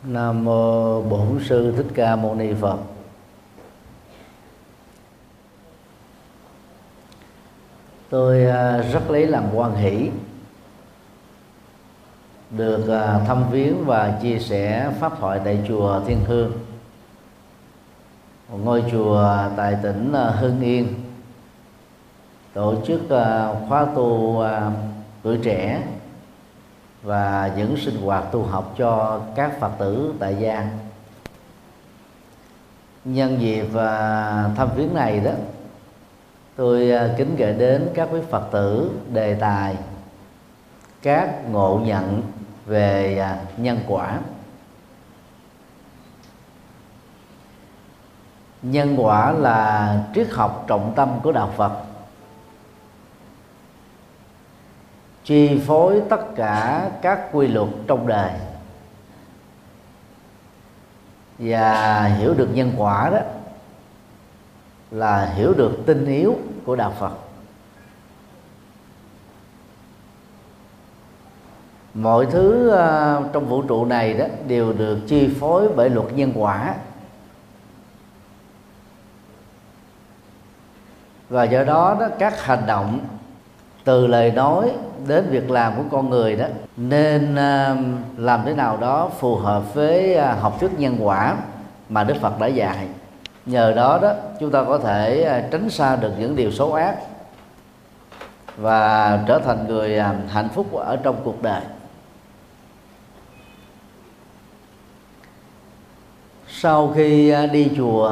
Nam mô Bổn Sư Thích Ca Mâu Ni Phật. Tôi rất lấy làm hoan hỷ được thăm viếng và chia sẻ pháp thoại tại chùa Thiên Hương, một ngôi chùa tại tỉnh Hưng Yên, tổ chức khóa tu tuổi trẻ và những sinh hoạt tu học cho các Phật tử tại gia. Nhân dịp thăm viếng này đó, tôi kính gửi đến các quý Phật tử đề tài các ngộ nhận về nhân quả. Nhân quả là triết học trọng tâm của đạo Phật, chi phối tất cả các quy luật trong đời. Và hiểu được nhân quả đó là hiểu được tinh yếu của đạo Phật. Mọi thứ trong vũ trụ này đó đều được chi phối bởi luật nhân quả. Và do đó, các hành động từ lời nói đến việc làm của con người đó nên làm thế nào đó phù hợp với học thuyết nhân quả mà Đức Phật đã dạy. Nhờ đó chúng ta có thể tránh xa được những điều xấu ác và trở thành người hạnh phúc ở trong cuộc đời. Sau khi đi chùa,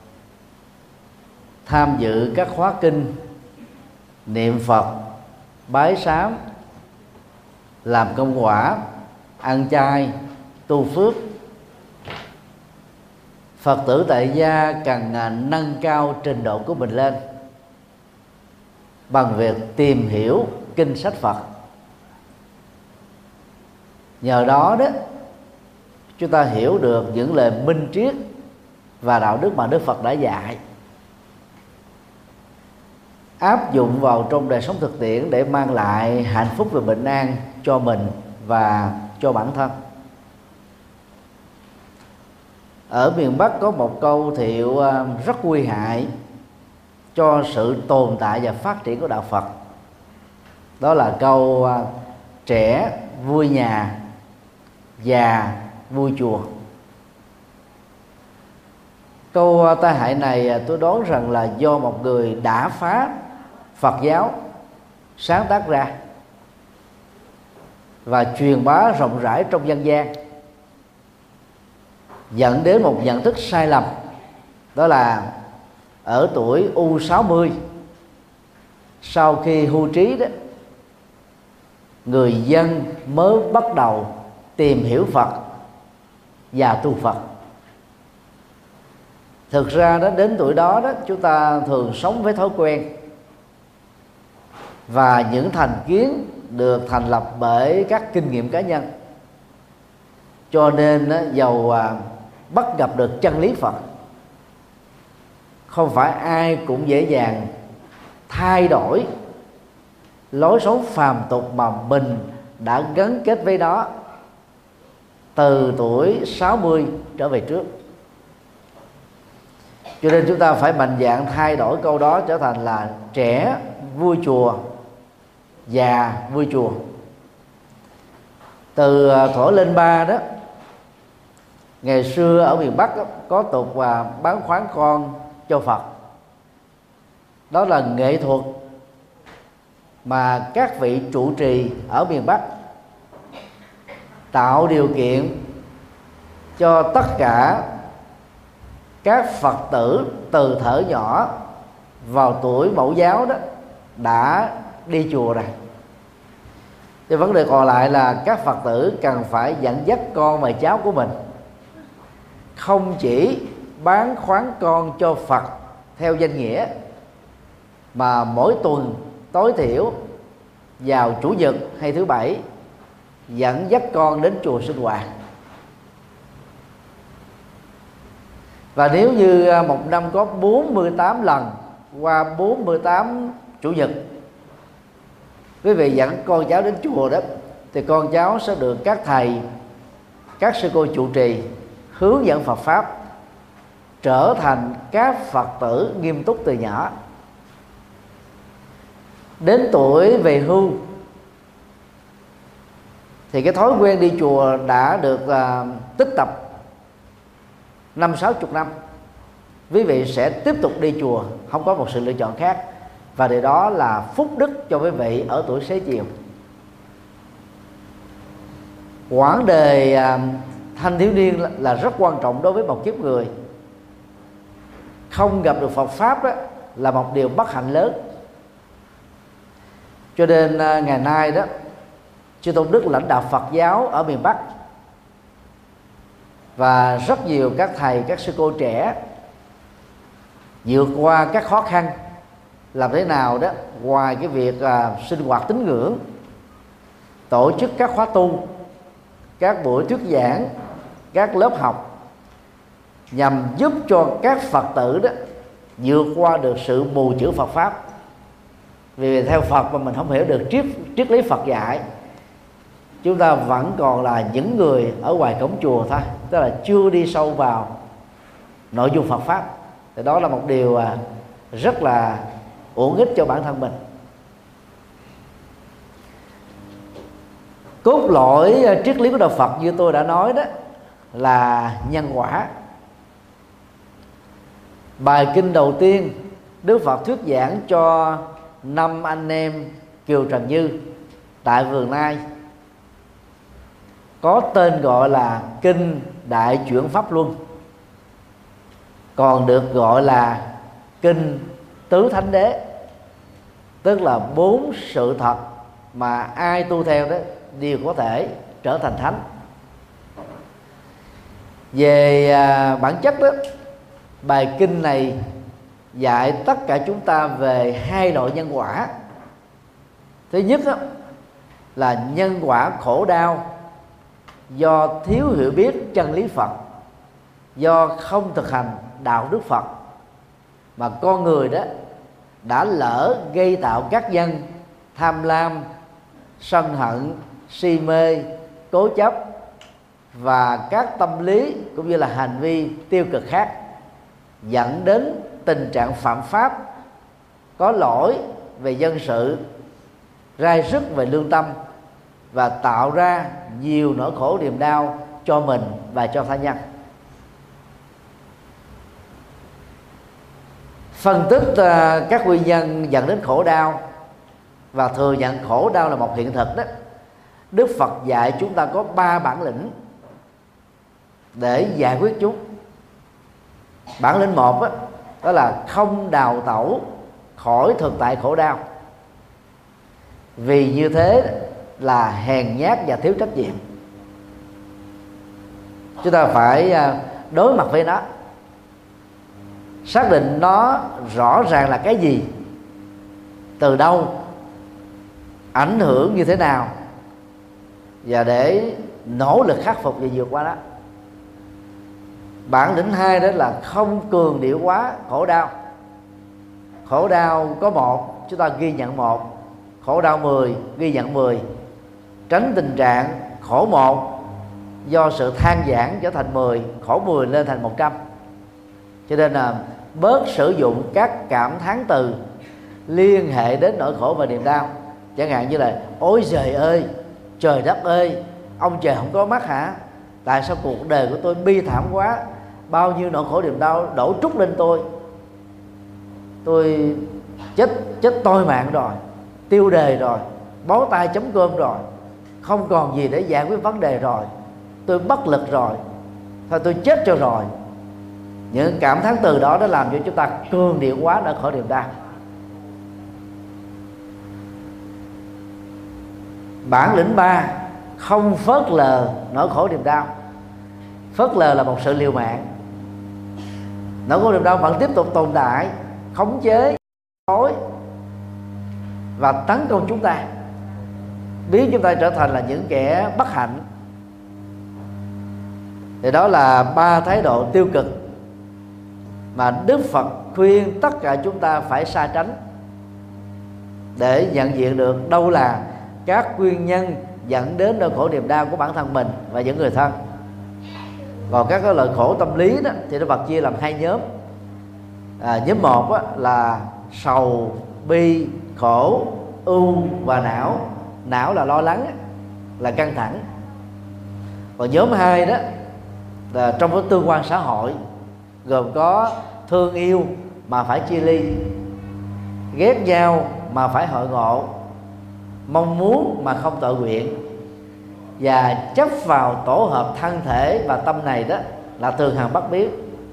tham dự các khóa kinh, niệm Phật, bái sám, làm công quả, ăn chay, tu phước, Phật tử tại gia cần nâng cao trình độ của mình lên bằng việc tìm hiểu kinh sách Phật. Nhờ đó chúng ta hiểu được những lời minh triết và đạo đức mà Đức Phật đã dạy, áp dụng vào trong đời sống thực tiễn để mang lại hạnh phúc và bình an cho mình và cho bản thân. Ở miền Bắc có một câu thiệu rất nguy hại cho sự tồn tại và phát triển của đạo Phật. Đó là câu trẻ vui nhà, già vui chùa. Câu tai hại này tôi đoán rằng là do một người đã phá Phật giáo sáng tác ra và truyền bá rộng rãi trong dân gian, dẫn đến một nhận thức sai lầm. Đó là ở tuổi U60, sau khi hưu trí đó, người dân mới bắt đầu tìm hiểu Phật và tu Phật. Thực ra đến tuổi đó chúng ta thường sống với thói quen và những thành kiến được thành lập bởi các kinh nghiệm cá nhân. Cho nên dầu bắt gặp được chân lý Phật, không phải ai cũng dễ dàng thay đổi lối sống phàm tục mà mình đã gắn kết với đó từ tuổi 60 trở về trước. Cho nên chúng ta phải mạnh dạn thay đổi câu đó trở thành là trẻ vui chùa, già vui chùa. Từ thuở lên ba đó, ngày xưa ở miền Bắc có tục bán khoán con cho Phật. Đó là nghệ thuật mà các vị trụ trì ở miền Bắc tạo điều kiện cho tất cả các Phật tử từ thuở nhỏ vào tuổi mẫu giáo đó đã đi chùa rồi. Thì vấn đề còn lại là các Phật tử cần phải dẫn dắt con và cháu của mình không chỉ bán khoán con cho Phật theo danh nghĩa, mà mỗi tuần tối thiểu vào Chủ nhật hay thứ Bảy dẫn dắt con đến chùa sinh hoạt. Và nếu như một năm có 48 lần qua 48 Chủ nhật quý vị dẫn con cháu đến chùa đó, thì con cháu sẽ được các thầy các sư cô trụ trì hướng dẫn Phật pháp, trở thành các Phật tử nghiêm túc từ nhỏ. Đến tuổi về hưu thì cái thói quen đi chùa đã được tích tập 50-60 năm. Quý vị sẽ tiếp tục đi chùa, không có một sự lựa chọn khác, và điều đó là phúc đức cho quý vị ở tuổi xế chiều. Quãng đời thanh thiếu niên là rất quan trọng đối với một kiếp người. Không gặp được Phật pháp đó là một điều bất hạnh lớn. Cho nên ngày nay đó, Chư Tôn Đức lãnh đạo Phật giáo ở miền Bắc và rất nhiều các thầy, các sư cô trẻ vượt qua các khó khăn, làm thế nào đó ngoài cái việc sinh hoạt tín ngưỡng, tổ chức các khóa tu, các buổi thuyết giảng, các lớp học, nhằm giúp cho các Phật tử đó vượt qua được sự mù chữ Phật pháp. Vì theo Phật mà mình không hiểu được triết lý Phật dạy, chúng ta vẫn còn là những người ở ngoài cổng chùa thôi, tức là chưa đi sâu vào nội dung Phật pháp. Thì đó là một điều rất là uổng ích cho bản thân mình. Cốt lõi triết lý của Đạo Phật như tôi đã nói đó là nhân quả. Bài kinh đầu tiên Đức Phật thuyết giảng cho 5 anh em Kiều Trần Như tại Vườn Nai có tên gọi là Kinh Đại Chuyển Pháp Luân, còn được gọi là Kinh Tứ Thánh Đế, tức là 4 sự thật mà ai tu theo đó đều có thể trở thành thánh. Về bản chất đó, bài kinh này dạy tất cả chúng ta về hai loại nhân quả. Thứ nhất đó, là nhân quả khổ đau do thiếu hiểu biết chân lý Phật, do không thực hành đạo đức Phật mà con người đó đã lỡ gây tạo các nhân tham lam, sân hận, si mê, cố chấp và các tâm lý cũng như là hành vi tiêu cực khác, dẫn đến tình trạng phạm pháp, có lỗi về dân sự, rai rứt về lương tâm và tạo ra nhiều nỗi khổ niềm đau cho mình và cho tha nhân. Phân tích các nguyên nhân dẫn đến khổ đau và thừa nhận khổ đau là một hiện thực đó, Đức Phật dạy chúng ta có 3 bản lĩnh để giải quyết chúng. Bản lĩnh 1 đó là không đào tẩu khỏi thực tại khổ đau, vì như thế là hèn nhát và thiếu trách nhiệm. Chúng ta phải đối mặt với nó, xác định nó rõ ràng là cái gì, từ đâu, ảnh hưởng như thế nào, và để nỗ lực khắc phục và vượt qua đó. Bản lĩnh 2 đó là không cường điệu quá khổ đau. Khổ đau có 1, chúng ta ghi nhận 1. Khổ đau 10, ghi nhận 10. Tránh tình trạng khổ 1 do sự than vãn trở thành 10, khổ 10 lên thành 100. Cho nên là bớt sử dụng các cảm thán từ liên hệ đến nỗi khổ và niềm đau. Chẳng hạn như là ôi trời ơi, trời đất ơi, ông trời không có mắt hả? Tại sao cuộc đời của tôi bi thảm quá, bao nhiêu nỗi khổ niềm đau đổ trút lên tôi chết tôi mạng rồi, tiêu đề rồi, bó tay chấm cơm rồi, không còn gì để giải quyết vấn đề rồi, tôi bất lực rồi, thôi tôi chết cho rồi. Những cảm thán từ đó đã làm cho chúng ta cường điệu quá nỗi khổ niềm đau. Bản lĩnh 3, không phớt lờ nỗi khổ niềm đau. Phớt lờ là một sự liều mạng. Nỗi khổ niềm đau vẫn tiếp tục tồn tại, khống chế, tối và tấn công chúng ta, biến chúng ta trở thành là những kẻ bất hạnh. Thì đó là 3 thái độ tiêu cực mà Đức Phật khuyên tất cả chúng ta phải xa tránh, để nhận diện được đâu là các nguyên nhân dẫn đến nỗi khổ niềm đau của bản thân mình và những người thân. Còn các cái loại khổ tâm lý đó thì Đức Phật chia làm hai nhóm. Nhóm một á, là sầu, bi, khổ, ưu và não. Não là lo lắng, là căng thẳng. Còn nhóm hai đó là trong cái tương quan xã hội, gồm có thương yêu mà phải chia ly, ghét nhau mà phải hội ngộ, mong muốn mà không tự nguyện, và chấp vào tổ hợp thân thể và tâm này đó là thường hằng bất biến.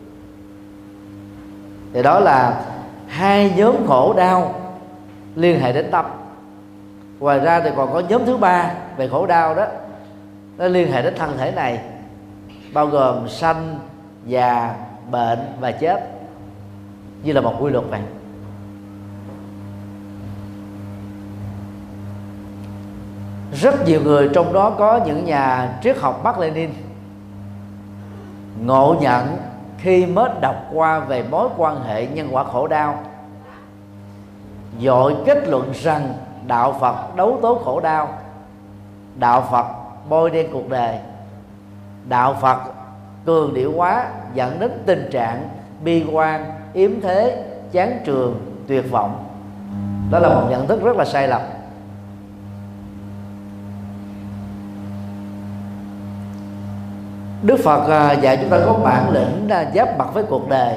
Thì đó là hai nhóm khổ đau liên hệ đến tâm. Ngoài ra thì còn có nhóm thứ ba về khổ đau đó, nó liên hệ đến thân thể này, bao gồm sanh, già, bệnh và chết, như là một quy luật vậy. Rất nhiều người, trong đó có những nhà triết học Mác Lênin, ngộ nhận khi mới đọc qua về mối quan hệ nhân quả khổ đau, dội kết luận rằng đạo Phật đấu tố khổ đau, đạo Phật bôi đen cuộc đời, đạo Phật cường điệu hóa dẫn đến tình trạng bi quan, yếm thế, chán trường, tuyệt vọng. Đó là một nhận thức rất là sai lầm. Đức Phật dạy chúng ta có bản lĩnh giáp mặt với cuộc đời,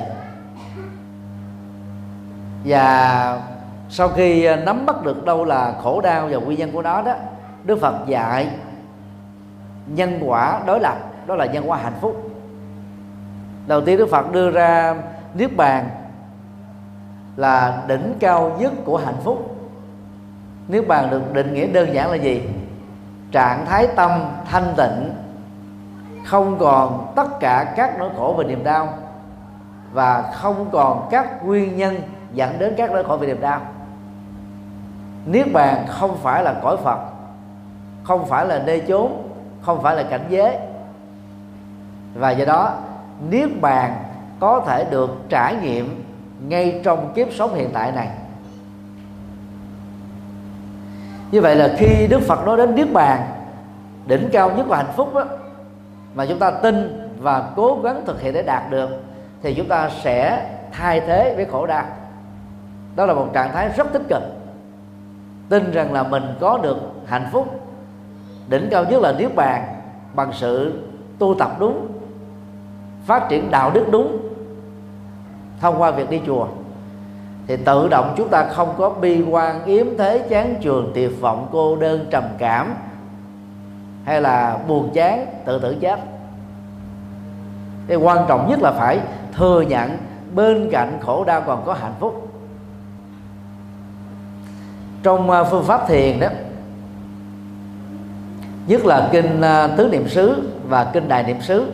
và sau khi nắm bắt được đâu là khổ đau và nguyên nhân của nó đó, Đức Phật dạy nhân quả đối lập, đó là nhân quả hạnh phúc. Đầu tiên Đức Phật đưa ra niết bàn là đỉnh cao nhất của hạnh phúc. Niết bàn được định nghĩa đơn giản là gì? Trạng thái tâm thanh tịnh, không còn tất cả các nỗi khổ và niềm đau, và không còn các nguyên nhân dẫn đến các nỗi khổ và niềm đau. Niết bàn không phải là cõi Phật, không phải là nơi chốn, không phải là cảnh giới, và do đó niết bàn có thể được trải nghiệm ngay trong kiếp sống hiện tại này. Như vậy là khi Đức Phật nói đến niết bàn, đỉnh cao nhất của hạnh phúc đó, mà chúng ta tin và cố gắng thực hiện để đạt được, thì chúng ta sẽ thay thế với khổ đau. Đó là một trạng thái rất tích cực, tin rằng là mình có được hạnh phúc đỉnh cao nhất là niết bàn bằng sự tu tập đúng, phát triển đạo đức đúng thông qua việc đi chùa, thì tự động chúng ta không có bi quan, yếm thế, chán chường, tuyệt vọng, cô đơn, trầm cảm, hay là buồn chán, tự tử chết. Cái quan trọng nhất là phải thừa nhận bên cạnh khổ đau còn có hạnh phúc. Trong phương pháp thiền đó, nhất là kinh Tứ Niệm xứ và kinh Đại Niệm xứ,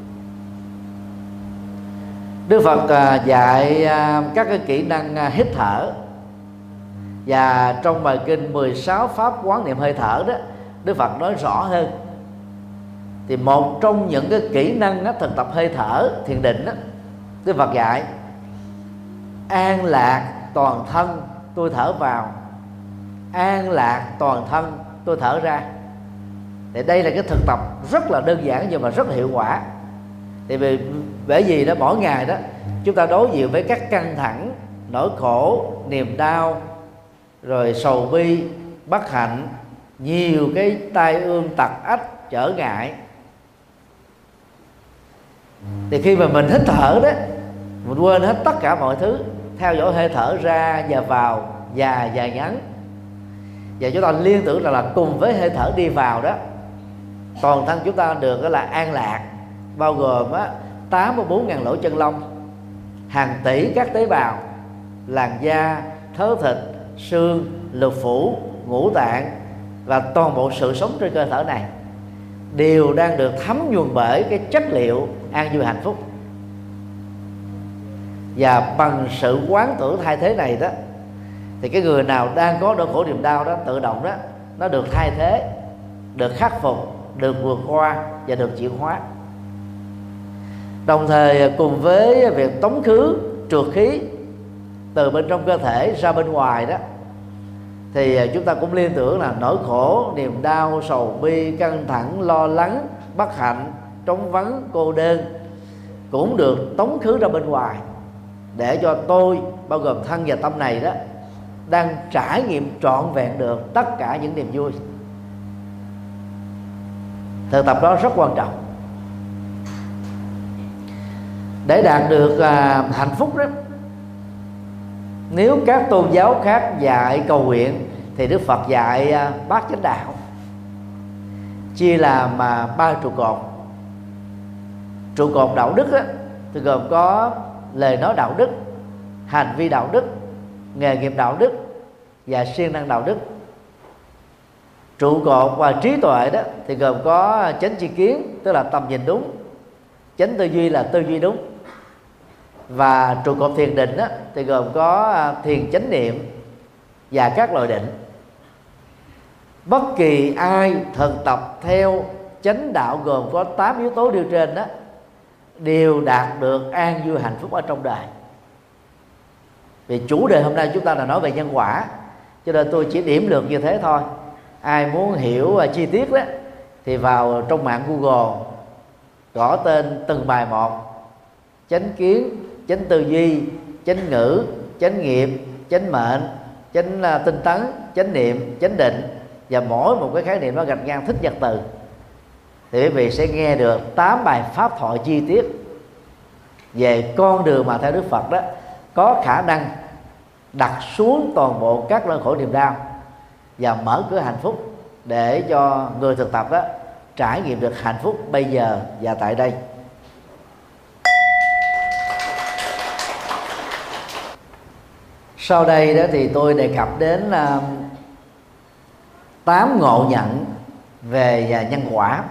Đức Phật dạy các cái kỹ năng hít thở. Và trong bài kinh 16 pháp quán niệm hơi thở đó, Đức Phật nói rõ hơn. Thì một trong những cái kỹ năng thực tập hơi thở thiền định đó, Đức Phật dạy an lạc toàn thân tôi thở vào, an lạc toàn thân tôi thở ra. Thì đây là cái thực tập rất là đơn giản nhưng mà rất hiệu quả. Thì bởi vì đó mỗi ngày đó chúng ta đối diện với các căng thẳng, nỗi khổ, niềm đau, rồi sầu bi, bất hạnh, nhiều cái tai ương, tật ách, trở ngại. Thì khi mà mình hít thở đó, mình quên hết tất cả mọi thứ, theo dõi hơi thở ra và vào, dài và ngắn, và chúng ta liên tưởng là cùng với hơi thở đi vào đó, toàn thân chúng ta được là an lạc, bao gồm 84.000 lỗ chân lông, hàng tỷ các tế bào, làn da, thớ thịt, xương, lục phủ, ngũ tạng và toàn bộ sự sống trên cơ thể này đều đang được thấm nhuần bởi cái chất liệu an vui hạnh phúc. Và bằng sự quán tưởng thay thế này đó, thì cái người nào đang có nỗi khổ niềm đau đó, tự động đó nó được thay thế, được khắc phục, được vượt qua và được chuyển hóa. Đồng thời cùng với việc tống khứ trượt khí từ bên trong cơ thể ra bên ngoài đó, thì chúng ta cũng liên tưởng là nỗi khổ, niềm đau, sầu bi, căng thẳng, lo lắng, bất hạnh, trống vắng, cô đơn cũng được tống khứ ra bên ngoài, để cho tôi, bao gồm thân và tâm này đó, đang trải nghiệm trọn vẹn được tất cả những niềm vui. Thực tập đó rất quan trọng. Để đạt được hạnh phúc đó, nếu các tôn giáo khác dạy cầu nguyện thì Đức Phật dạy bát chánh đạo, chia làm 3 trụ cột. Trụ cột đạo đức đó, thì gồm có lời nói đạo đức, hành vi đạo đức, nghề nghiệp đạo đức và siêng năng đạo đức. Trụ cột và trí tuệ đó thì gồm có chánh tri kiến, tức là tầm nhìn đúng, chánh tư duy là tư duy đúng, và trụ cột thiền định đó, thì gồm có thiền chánh niệm và các loại định. Bất kỳ ai thực tập theo chánh đạo gồm có 8 yếu tố nêu trên đó đều đạt được an vui hạnh phúc ở trong đời. Vì chủ đề hôm nay chúng ta là nói về nhân quả, cho nên tôi chỉ điểm lược như thế thôi. Ai muốn hiểu chi tiết đó thì vào trong mạng Google gõ tên từng bài một: chánh kiến, chánh tư duy, chánh ngữ, chánh nghiệp, chánh mệnh, chánh tinh tấn, chánh niệm, chánh định, và mỗi một cái khái niệm nó gạch ngang thích nhật từ, thì quý vị sẽ nghe được 8 bài pháp thoại chi tiết về con đường mà theo Đức Phật đó có khả năng đặt xuống toàn bộ các nỗi khổ niềm đau và mở cửa hạnh phúc để cho người thực tập đó trải nghiệm được hạnh phúc bây giờ và tại đây. Sau đây đó thì tôi đề cập đến 8 ngộ nhận về nhân quả,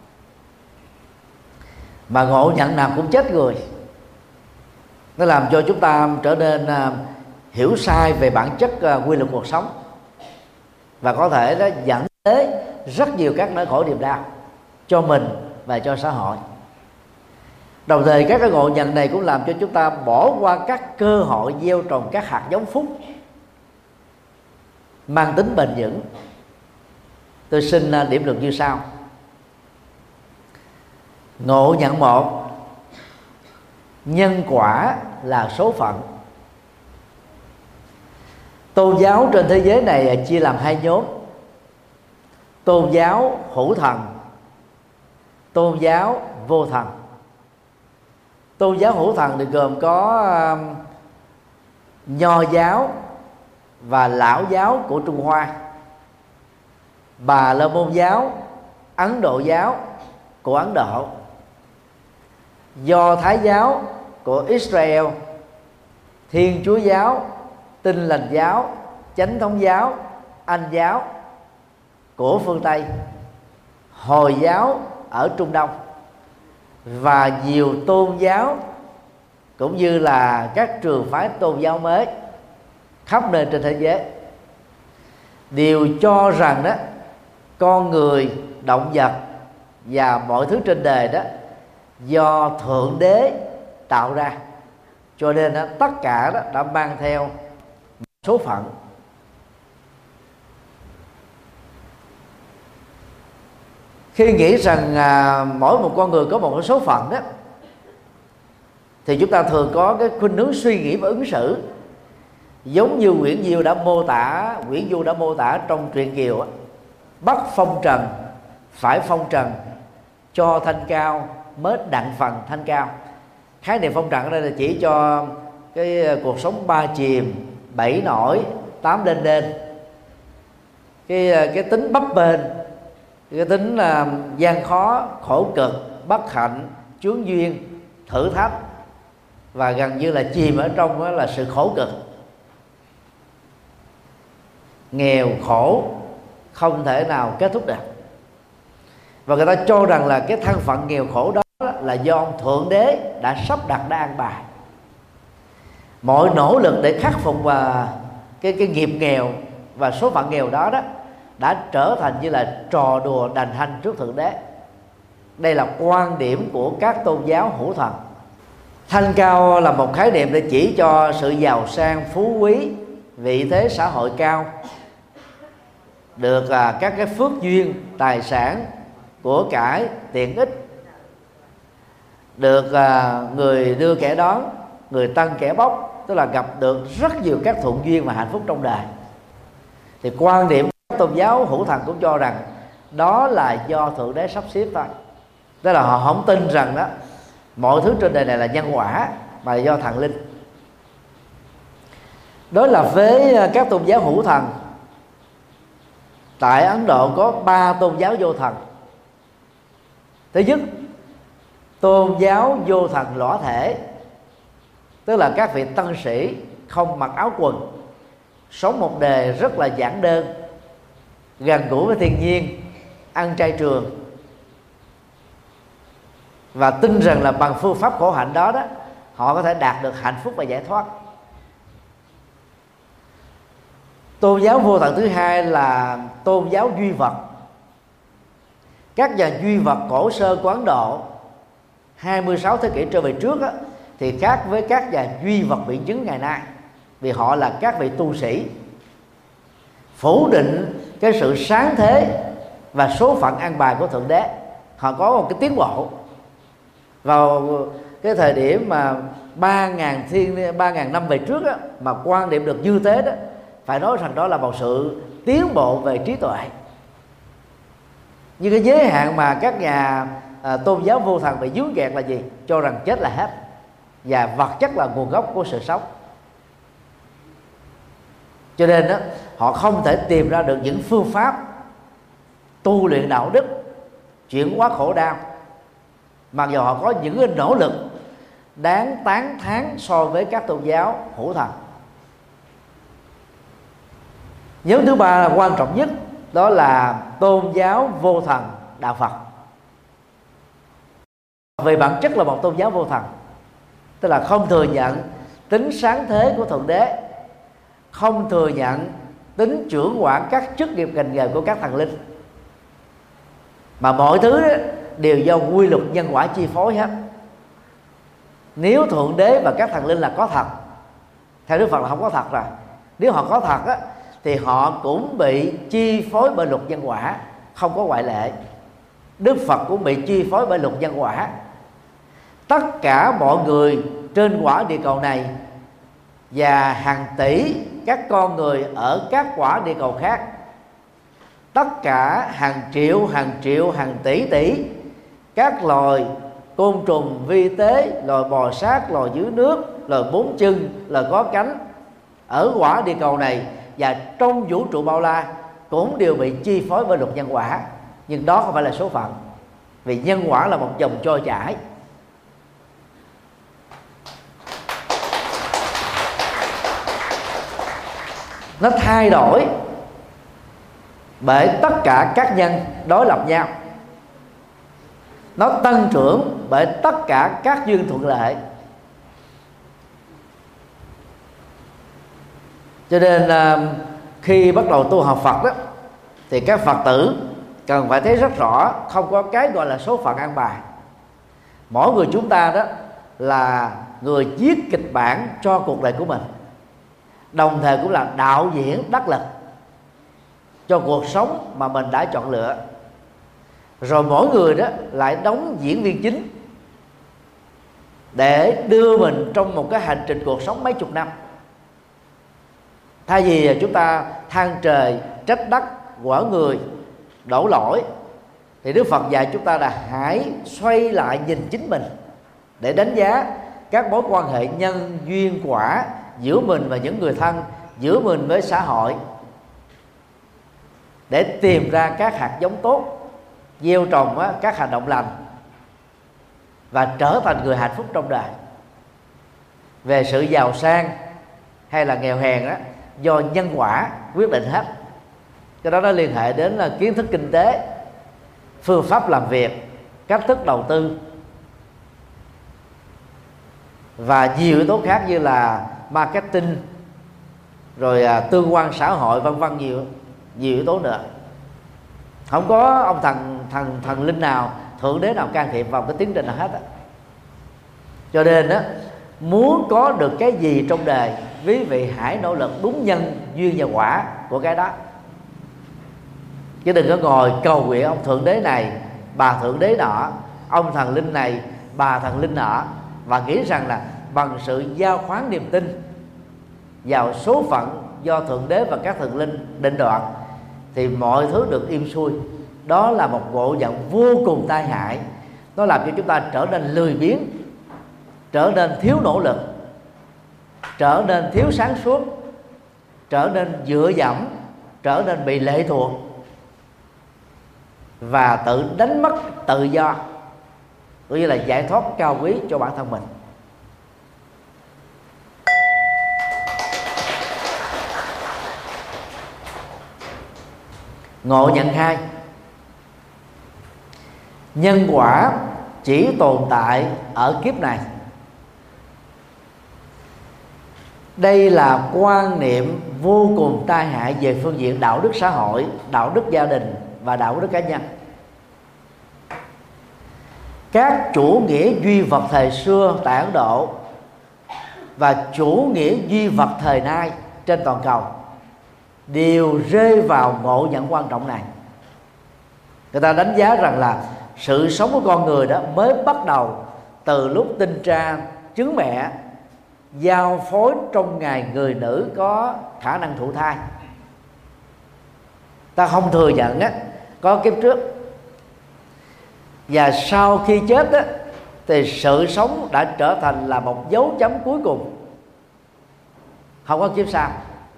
mà ngộ nhận nào cũng chết người. Nó làm cho chúng ta trở nên hiểu sai về bản chất quy luật cuộc sống, và có thể nó dẫn đến rất nhiều các nỗi khổ niềm đau cho mình và cho xã hội. Đồng thời các cái ngộ nhận này cũng làm cho chúng ta bỏ qua các cơ hội gieo trồng các hạt giống phúc mang tính bền vững. Tôi xin điểm lược như sau. Ngộ nhận 1: nhân quả là số phận. Tôn giáo trên thế giới này chia làm 2 nhóm: tôn giáo hữu thần, tôn giáo vô thần. Tôn giáo hữu thần thì gồm có Nho giáo và Lão giáo của Trung Hoa, Bà La Môn giáo, Ấn Độ giáo của Ấn Độ, Do Thái giáo của Israel, Thiên Chúa giáo, Tin Lành giáo, Chánh thống giáo, Anh giáo của phương Tây, Hồi giáo ở Trung Đông, và nhiều tôn giáo cũng như là các trường phái tôn giáo mới khắp nơi trên thế giới đều cho rằng đó con người, động vật và mọi thứ trên đời đó do Thượng Đế tạo ra, cho nên đó, tất cả đó đã mang theo số phận. Khi nghĩ rằng mỗi một con người có một cái số phận đó, thì chúng ta thường có cái khuynh hướng suy nghĩ và ứng xử giống như Nguyễn Du đã mô tả trong truyện Kiều: bắt phong trần, phải phong trần, cho thanh cao mới đặng phần thanh cao. Khái niệm phong trần ở đây là chỉ cho cái cuộc sống 3 chìm 7 nổi 8 lên đên, cái tính bấp bênh, cái tính gian khó, khổ cực, bất hạnh, chướng duyên, thử thách, và gần như là chìm ở trong đó là sự khổ cực, nghèo khổ không thể nào kết thúc được. Và người ta cho rằng là cái thân phận nghèo khổ đó là do ông Thượng Đế đã sắp đặt, đã an bài. Mọi nỗ lực để khắc phục và cái nghiệp nghèo và số phận nghèo đó đã trở thành như là trò đùa đành hanh trước Thượng Đế. Đây là quan điểm của các tôn giáo hữu thần. Thanh cao là một khái niệm để chỉ cho sự giàu sang, phú quý, vị thế xã hội cao, được các cái phước duyên, tài sản, của cải, tiện ích được người đưa kẻ đón, người tân kẻ bốc, tức là gặp được rất nhiều các thuận duyên và hạnh phúc trong đời. Thì quan điểm của tôn giáo hữu thần cũng cho rằng đó là do Thượng Đế sắp xếp thôi. Tức là họ không tin rằng đó mọi thứ trên đời này là nhân quả, mà là do thần linh. Đối lập với các tôn giáo hữu thần, tại Ấn Độ có 3 tôn giáo vô thần. Thứ nhất, tôn giáo vô thần lõa thể, tức là các vị tăng sĩ không mặc áo quần, sống một đời rất là giản đơn, gần gũi với thiên nhiên, ăn chay trường, và tin rằng là bằng phương pháp khổ hạnh đó họ có thể đạt được hạnh phúc và giải thoát. Tôn giáo vô thần thứ hai là tôn giáo duy vật. Các nhà duy vật cổ sơ của Ấn Độ 26 thế kỷ trở về trước thì khác với các nhà duy vật biện chứng ngày nay, vì họ là các vị tu sĩ phủ định cái sự sáng thế và số phận an bài của Thượng Đế. Họ có một cái tiến bộ vào cái thời điểm mà 3.000 năm về trước mà quan niệm được như thế đó, phải nói rằng đó là một sự tiến bộ về trí tuệ. Nhưng cái giới hạn mà các nhà tôn giáo vô thần bị dướng kẹt là gì? Cho rằng chết là hết, và vật chất là nguồn gốc của sự sống. Cho nên đó, họ không thể tìm ra được những phương pháp tu luyện đạo đức, chuyển hóa khổ đau, mặc dù họ có những cái nỗ lực đáng tán thán so với các tôn giáo hữu thần. Nhóm thứ ba là quan trọng nhất, đó là tôn giáo vô thần đạo Phật. Về bản chất là một tôn giáo vô thần, tức là không thừa nhận tính sáng thế của Thượng Đế, không thừa nhận tính trưởng quản các chức nghiệp ngành nghề của các thần linh, mà mọi thứ đều do quy luật nhân quả chi phối hết. Nếu Thượng Đế và các thần linh là có thật, theo Đức Phật là không có thật rồi. Nếu họ có thật thì họ cũng bị chi phối bởi luật nhân quả, không có ngoại lệ. Đức Phật cũng bị chi phối bởi luật nhân quả. Tất cả mọi người trên quả địa cầu này và hàng tỷ các con người ở các quả địa cầu khác, tất cả hàng triệu, hàng tỷ các loài côn trùng vi tế, loài bò sát, loài dưới nước, loài bốn chân, loài có cánh ở quả địa cầu này và trong vũ trụ bao la cũng đều bị chi phối bởi luật nhân quả. Nhưng đó không phải là số phận, vì nhân quả là một dòng trôi chảy. Nó thay đổi bởi tất cả các nhân đối lập nhau, nó tăng trưởng bởi tất cả các duyên thuận lợi. Cho nên khi bắt đầu tu học Phật đó, thì các Phật tử cần phải thấy rất rõ không có cái gọi là số phận an bài. Mỗi người chúng ta đó là người viết kịch bản cho cuộc đời của mình, đồng thời cũng là đạo diễn đắc lực cho cuộc sống mà mình đã chọn lựa. Rồi mỗi người đó lại đóng diễn viên chính để đưa mình trong một cái hành trình cuộc sống mấy chục năm. Thay vì chúng ta than trời trách đất quở người đổ lỗi, thì Đức Phật dạy chúng ta là hãy xoay lại nhìn chính mình để đánh giá các mối quan hệ nhân duyên quả giữa mình và những người thân, giữa mình với xã hội, để tìm ra các hạt giống tốt, gieo trồng các hành động lành và trở thành người hạnh phúc trong đời. Về sự giàu sang hay là nghèo hèn đó, do nhân quả quyết định hết. Cái đó nó liên hệ đến là kiến thức kinh tế, phương pháp làm việc, cách thức đầu tư và nhiều yếu tố khác như là marketing, rồi tương quan xã hội, vân vân, nhiều yếu tố nữa. Không có ông thần linh nào, thượng đế nào can thiệp vào cái tiến trình nào hết á. Cho nên á, muốn có được cái gì trong đời, quý vị hãy nỗ lực đúng nhân duyên và quả của cái đó, chứ đừng có ngồi cầu nguyện ông thượng đế này, bà thượng đế nọ, ông thần linh này bà thần linh nọ, và nghĩ rằng là bằng sự giao khoán niềm tin vào số phận do Thượng Đế và các thần linh định đoạt thì mọi thứ được êm xuôi. Đó là một bộ dạng vô cùng tai hại. Nó làm cho chúng ta trở nên lười biếng, trở nên thiếu nỗ lực, trở nên thiếu sáng suốt, trở nên dựa dẫm, trở nên bị lệ thuộc và tự đánh mất tự do, cũng như là giải thoát cao quý cho bản thân mình. Ngộ nhận 2: nhân quả chỉ tồn tại ở kiếp này. Đây là quan niệm vô cùng tai hại về phương diện đạo đức xã hội, đạo đức gia đình và đạo đức cá nhân. Các chủ nghĩa duy vật thời xưa tại Ấn Độ và chủ nghĩa duy vật thời nay trên toàn cầu đều rơi vào ngộ nhận quan trọng này. Người ta đánh giá rằng là sự sống của con người đó mới bắt đầu từ lúc tinh tra trứng mẹ, giao phối trong ngày người nữ có khả năng thụ thai. Ta không thừa nhận á, có kiếp trước, và sau khi chết á, thì sự sống đã trở thành là một dấu chấm cuối cùng, không có kiếp sau.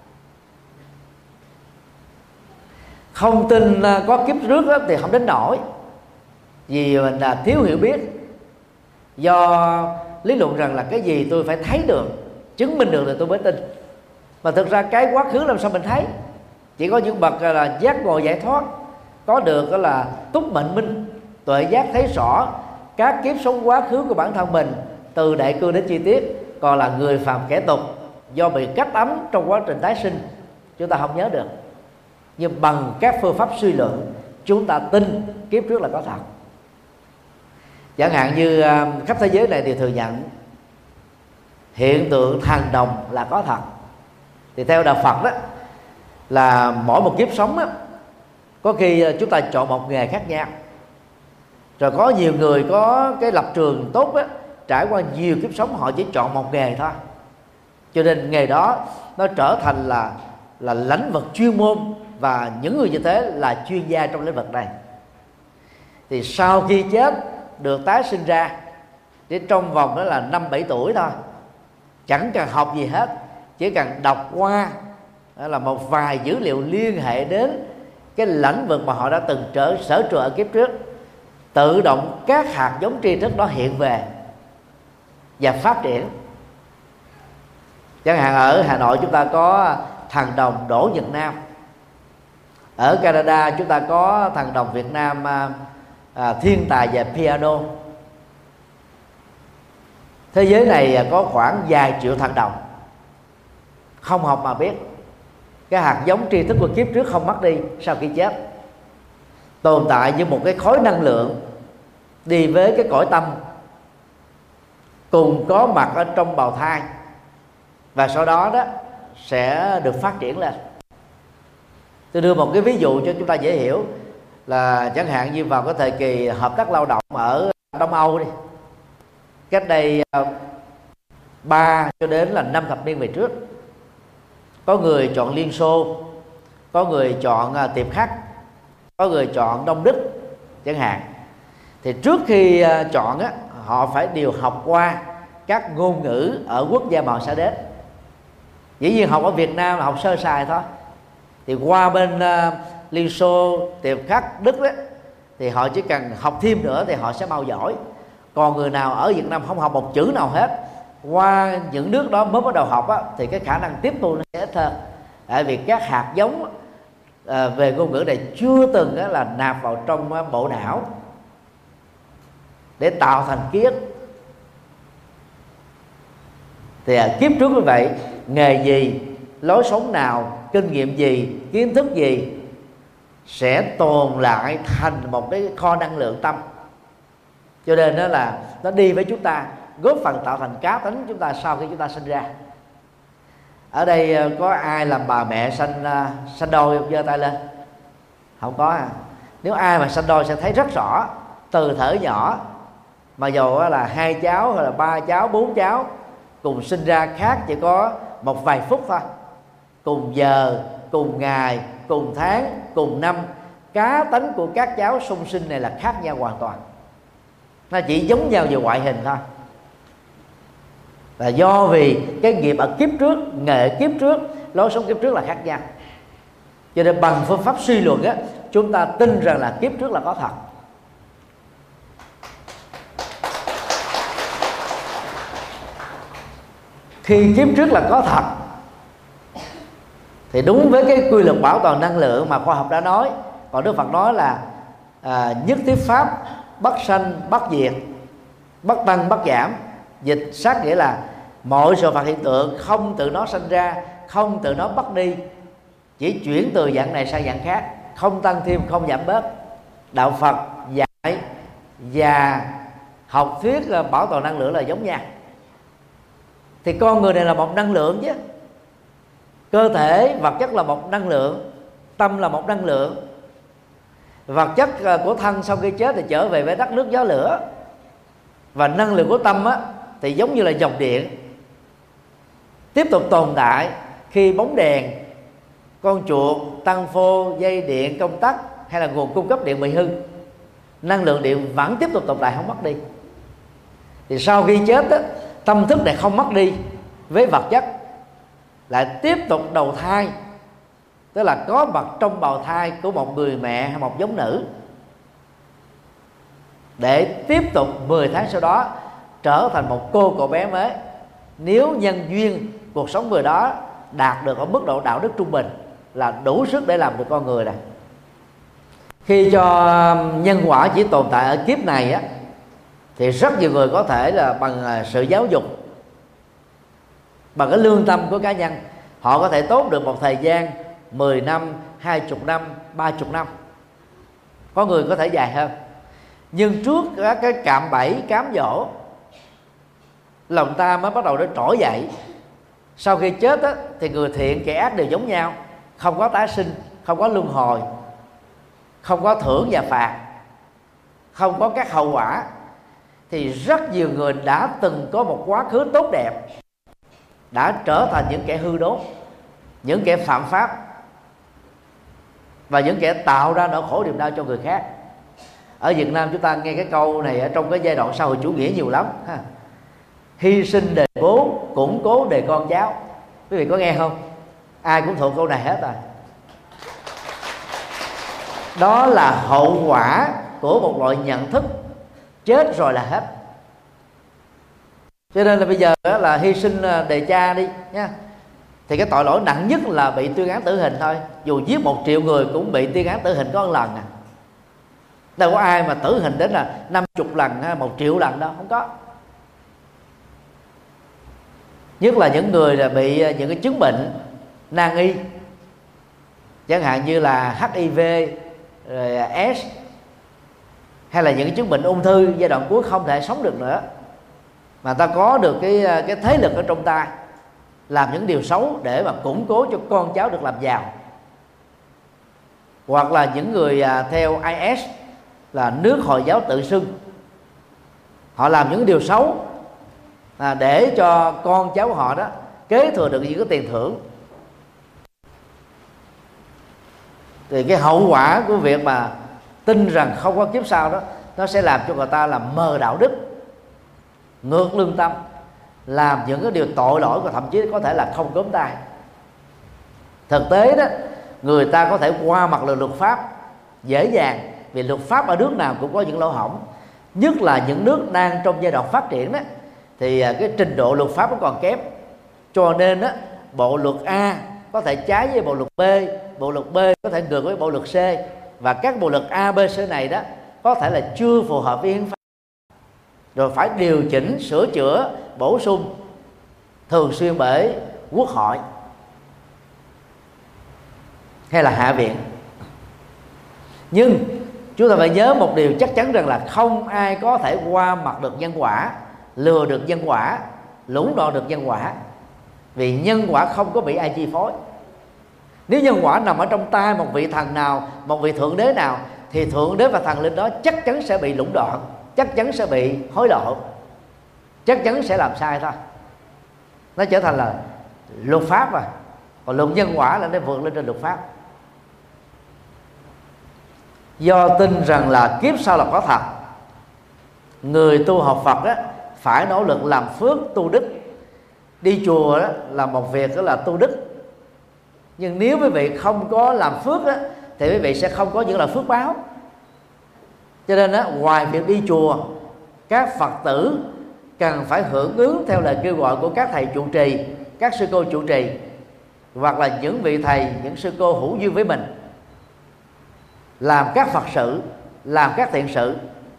Không tin có kiếp trước đó thì không đến nổi, vì mình là thiếu hiểu biết, do lý luận rằng là cái gì tôi phải thấy được, chứng minh được thì tôi mới tin. Mà thực ra cái quá khứ làm sao mình thấy? Chỉ có những bậc là giác ngộ giải thoát, có được đó là túc mệnh minh, tuệ giác thấy rõ các kiếp sống quá khứ của bản thân mình từ đại cương đến chi tiết. Còn là người phàm kẻ tục, do bị cách ấm trong quá trình tái sinh, chúng ta không nhớ được. Nhưng bằng các phương pháp suy luận, chúng ta tin kiếp trước là có thật. Chẳng hạn như khắp thế giới này thì thừa nhận hiện tượng thần đồng là có thật. Thì theo đạo Phật đó, là mỗi một kiếp sống đó, có khi chúng ta chọn một nghề khác nhau. Rồi có nhiều người có cái lập trường tốt đó, trải qua nhiều kiếp sống họ chỉ chọn một nghề thôi, cho nên nghề đó nó trở thành là lĩnh vực chuyên môn, và những người như thế là chuyên gia trong lĩnh vực này. Thì sau khi chết được tái sinh ra, chỉ trong vòng đó là 5-7 tuổi thôi, chẳng cần học gì hết, chỉ cần đọc qua đó là một vài dữ liệu liên hệ đến cái lĩnh vực mà họ đã từng sở trường ở kiếp trước, tự động các hạt giống tri thức đó hiện về và phát triển. Chẳng hạn ở Hà Nội chúng ta có thần đồng Đỗ Nhật Nam, ở Canada chúng ta có thần đồng Việt Nam thiên tài về piano. Thế giới này có khoảng vài triệu thần đồng, không học mà biết. Cái hạt giống tri thức của kiếp trước không mất đi sau khi chết, tồn tại như một cái khối năng lượng đi với cái cõi tâm, cùng có mặt ở trong bào thai, và sau đó đó sẽ được phát triển lên. Tôi đưa một cái ví dụ cho chúng ta dễ hiểu, là chẳng hạn như vào cái thời kỳ hợp tác lao động ở Đông Âu đi, cách đây 3 cho đến là 5 thập niên về trước, có người chọn Liên Xô, có người chọn Tiệp Khắc, có người chọn Đông Đức chẳng hạn. Thì trước khi chọn á, họ phải đều học qua các ngôn ngữ ở quốc gia mà họ sẽ đến. Dĩ nhiên học ở Việt Nam là học sơ sài thôi, thì qua bên Liên Xô, Tiệp Khắc, Đức đó, thì họ chỉ cần học thêm nữa thì họ sẽ mau giỏi. Còn người nào ở Việt Nam không học một chữ nào hết, qua những nước đó mới bắt đầu học á, thì cái khả năng tiếp thu nó sẽ ít hơn, tại vì các hạt giống về ngôn ngữ này chưa từng là nạp vào trong bộ não để tạo thành ký ức. Thì kiếp trước như vậy, nghề gì, lối sống nào, kinh nghiệm gì, kiến thức gì sẽ tồn lại thành một cái kho năng lượng tâm. Cho nên đó là nó đi với chúng ta, góp phần tạo thành cá tính chúng ta sau khi chúng ta sinh ra. Ở đây có ai làm bà mẹ sanh đôi không? Giơ tay lên. Không có à? Nếu ai mà sanh đôi sẽ thấy rất rõ, từ thở nhỏ mà dầu là 2 cháu hay là 3 cháu, 4 cháu cùng sinh ra khác chỉ có một vài phút thôi, cùng giờ, cùng ngày, cùng tháng, cùng năm, cá tánh của các cháu song sinh này là khác nhau hoàn toàn. Nó chỉ giống nhau về ngoại hình thôi, là do vì cái nghiệp ở kiếp trước, nghệ kiếp trước, lối sống kiếp trước là khác nhau. Cho nên bằng phương pháp suy luận á, chúng ta tin rằng là kiếp trước là có thật. Khi kiếp trước là có thật thì đúng với cái quy luật bảo toàn năng lượng mà khoa học đã nói. Còn Đức Phật nói là nhất thiết pháp bất sanh bất diệt, bất tăng bất giảm. Dịch sát nghĩa là mọi sự vật hiện tượng không tự nó sanh ra, không tự nó mất đi, chỉ chuyển từ dạng này sang dạng khác, không tăng thêm không giảm bớt. Đạo Phật dạy và học thuyết bảo toàn năng lượng là giống nhau. Thì con người này là một năng lượng chứ. Cơ thể vật chất là một năng lượng, tâm là một năng lượng. Vật chất của thân sau khi chết thì trở về với đất nước gió lửa, và năng lượng của tâm á, thì giống như là dòng điện tiếp tục tồn tại. Khi bóng đèn, con chuột, tăng phô, dây điện, công tắc hay là nguồn cung cấp điện bị hư, năng lượng điện vẫn tiếp tục tồn tại, không mất đi. Thì sau khi chết á, tâm thức này không mất đi với vật chất, lại tiếp tục đầu thai, tức là có mặt trong bào thai của một người mẹ hay một giống nữ, để tiếp tục 10 tháng sau đó trở thành một cậu bé mới, nếu nhân duyên cuộc sống người đó đạt được ở mức độ đạo đức trung bình là đủ sức để làm được con người này. Khi cho nhân quả chỉ tồn tại ở kiếp này á, thì rất nhiều người có thể là bằng sự giáo dục, bằng cái lương tâm của cá nhân, họ có thể tốt được một thời gian 10 năm, 20 năm, 30 năm. Có người có thể dài hơn. Nhưng trước các cái cạm bẫy, cám dỗ, lòng ta mới bắt đầu nó trỗi dậy. Sau khi chết á, thì người thiện kẻ ác đều giống nhau, không có tái sinh, không có luân hồi, không có thưởng và phạt, không có các hậu quả. Thì rất nhiều người đã từng có một quá khứ tốt đẹp đã trở thành những kẻ hư đốn, những kẻ phạm pháp, và những kẻ tạo ra nỗi khổ niềm đau cho người khác. Ở Việt Nam chúng ta nghe cái câu này ở trong cái giai đoạn xã hội chủ nghĩa nhiều lắm ha. Hy sinh đề bố, củng cố đề con cháu. Quý vị có nghe không? Ai cũng thuộc câu này hết rồi. Đó là hậu quả của một loại nhận thức chết rồi là hết. Cho nên là bây giờ là hy sinh đề cha đi nha, thì cái tội lỗi nặng nhất là bị tuyên án tử hình thôi. Dù giết 1 triệu người cũng bị tuyên án tử hình có 1 lần à. Đâu có ai mà tử hình đến là 50 lần hay 1 triệu lần đâu, không có. Nhất là những người là bị những cái chứng bệnh nan y, chẳng hạn như là HIV, rồi S, hay là những cái chứng bệnh ung thư giai đoạn cuối không thể sống được nữa, mà ta có được cái thế lực ở trong tay, làm những điều xấu để mà củng cố cho con cháu được làm giàu. Hoặc là những người theo IS là nước Hồi giáo tự xưng, họ làm những điều xấu để cho con cháu họ đó kế thừa được những cái tiền thưởng. Thì cái hậu quả của việc mà tin rằng không có kiếp sau đó, nó sẽ làm cho người ta là mờ đạo đức, ngược lương tâm, làm những cái điều tội lỗi và thậm chí có thể là không cấm tay. Thực tế đó, người ta có thể qua mặt luật pháp dễ dàng, vì luật pháp ở nước nào cũng có những lỗ hổng. Nhất là những nước đang trong giai đoạn phát triển đó, thì cái trình độ luật pháp nó còn kém. Cho nên đó, bộ luật A có thể trái với bộ luật B, bộ luật B có thể ngược với bộ luật C, và các bộ luật A, B, C này đó có thể là chưa phù hợp với hiến pháp, rồi phải điều chỉnh, sửa chữa, bổ sung thường xuyên bởi Quốc hội hay là Hạ viện. Nhưng chúng ta phải nhớ một điều chắc chắn rằng là không ai có thể qua mặt được nhân quả, lừa được nhân quả, lũng đoạn được nhân quả, vì nhân quả không có bị ai chi phối. Nếu nhân quả nằm ở trong tay một vị thần nào, một vị thượng đế nào, thì thượng đế và thần linh đó chắc chắn sẽ bị lũng đoạn, chắc chắn sẽ bị hối lộ, chắc chắn sẽ làm sai thôi. Nó trở thành là luật pháp rồi. Còn luật nhân quả là nó vượt lên trên luật pháp. Do tin rằng là kiếp sau là có thật, người tu học Phật đó phải nỗ lực làm phước tu đức. Đi chùa đó là một việc, đó là tu đức. Nhưng nếu quý vị không có làm phước đó, thì quý vị sẽ không có những là phước báo. Cho nên đó, ngoài việc đi chùa, các Phật tử cần phải hưởng ứng theo lời kêu gọi của các thầy trụ trì, các sư cô trụ trì, hoặc là những vị thầy, những sư cô hữu duyên với mình, làm các Phật sự, làm các thiện sự.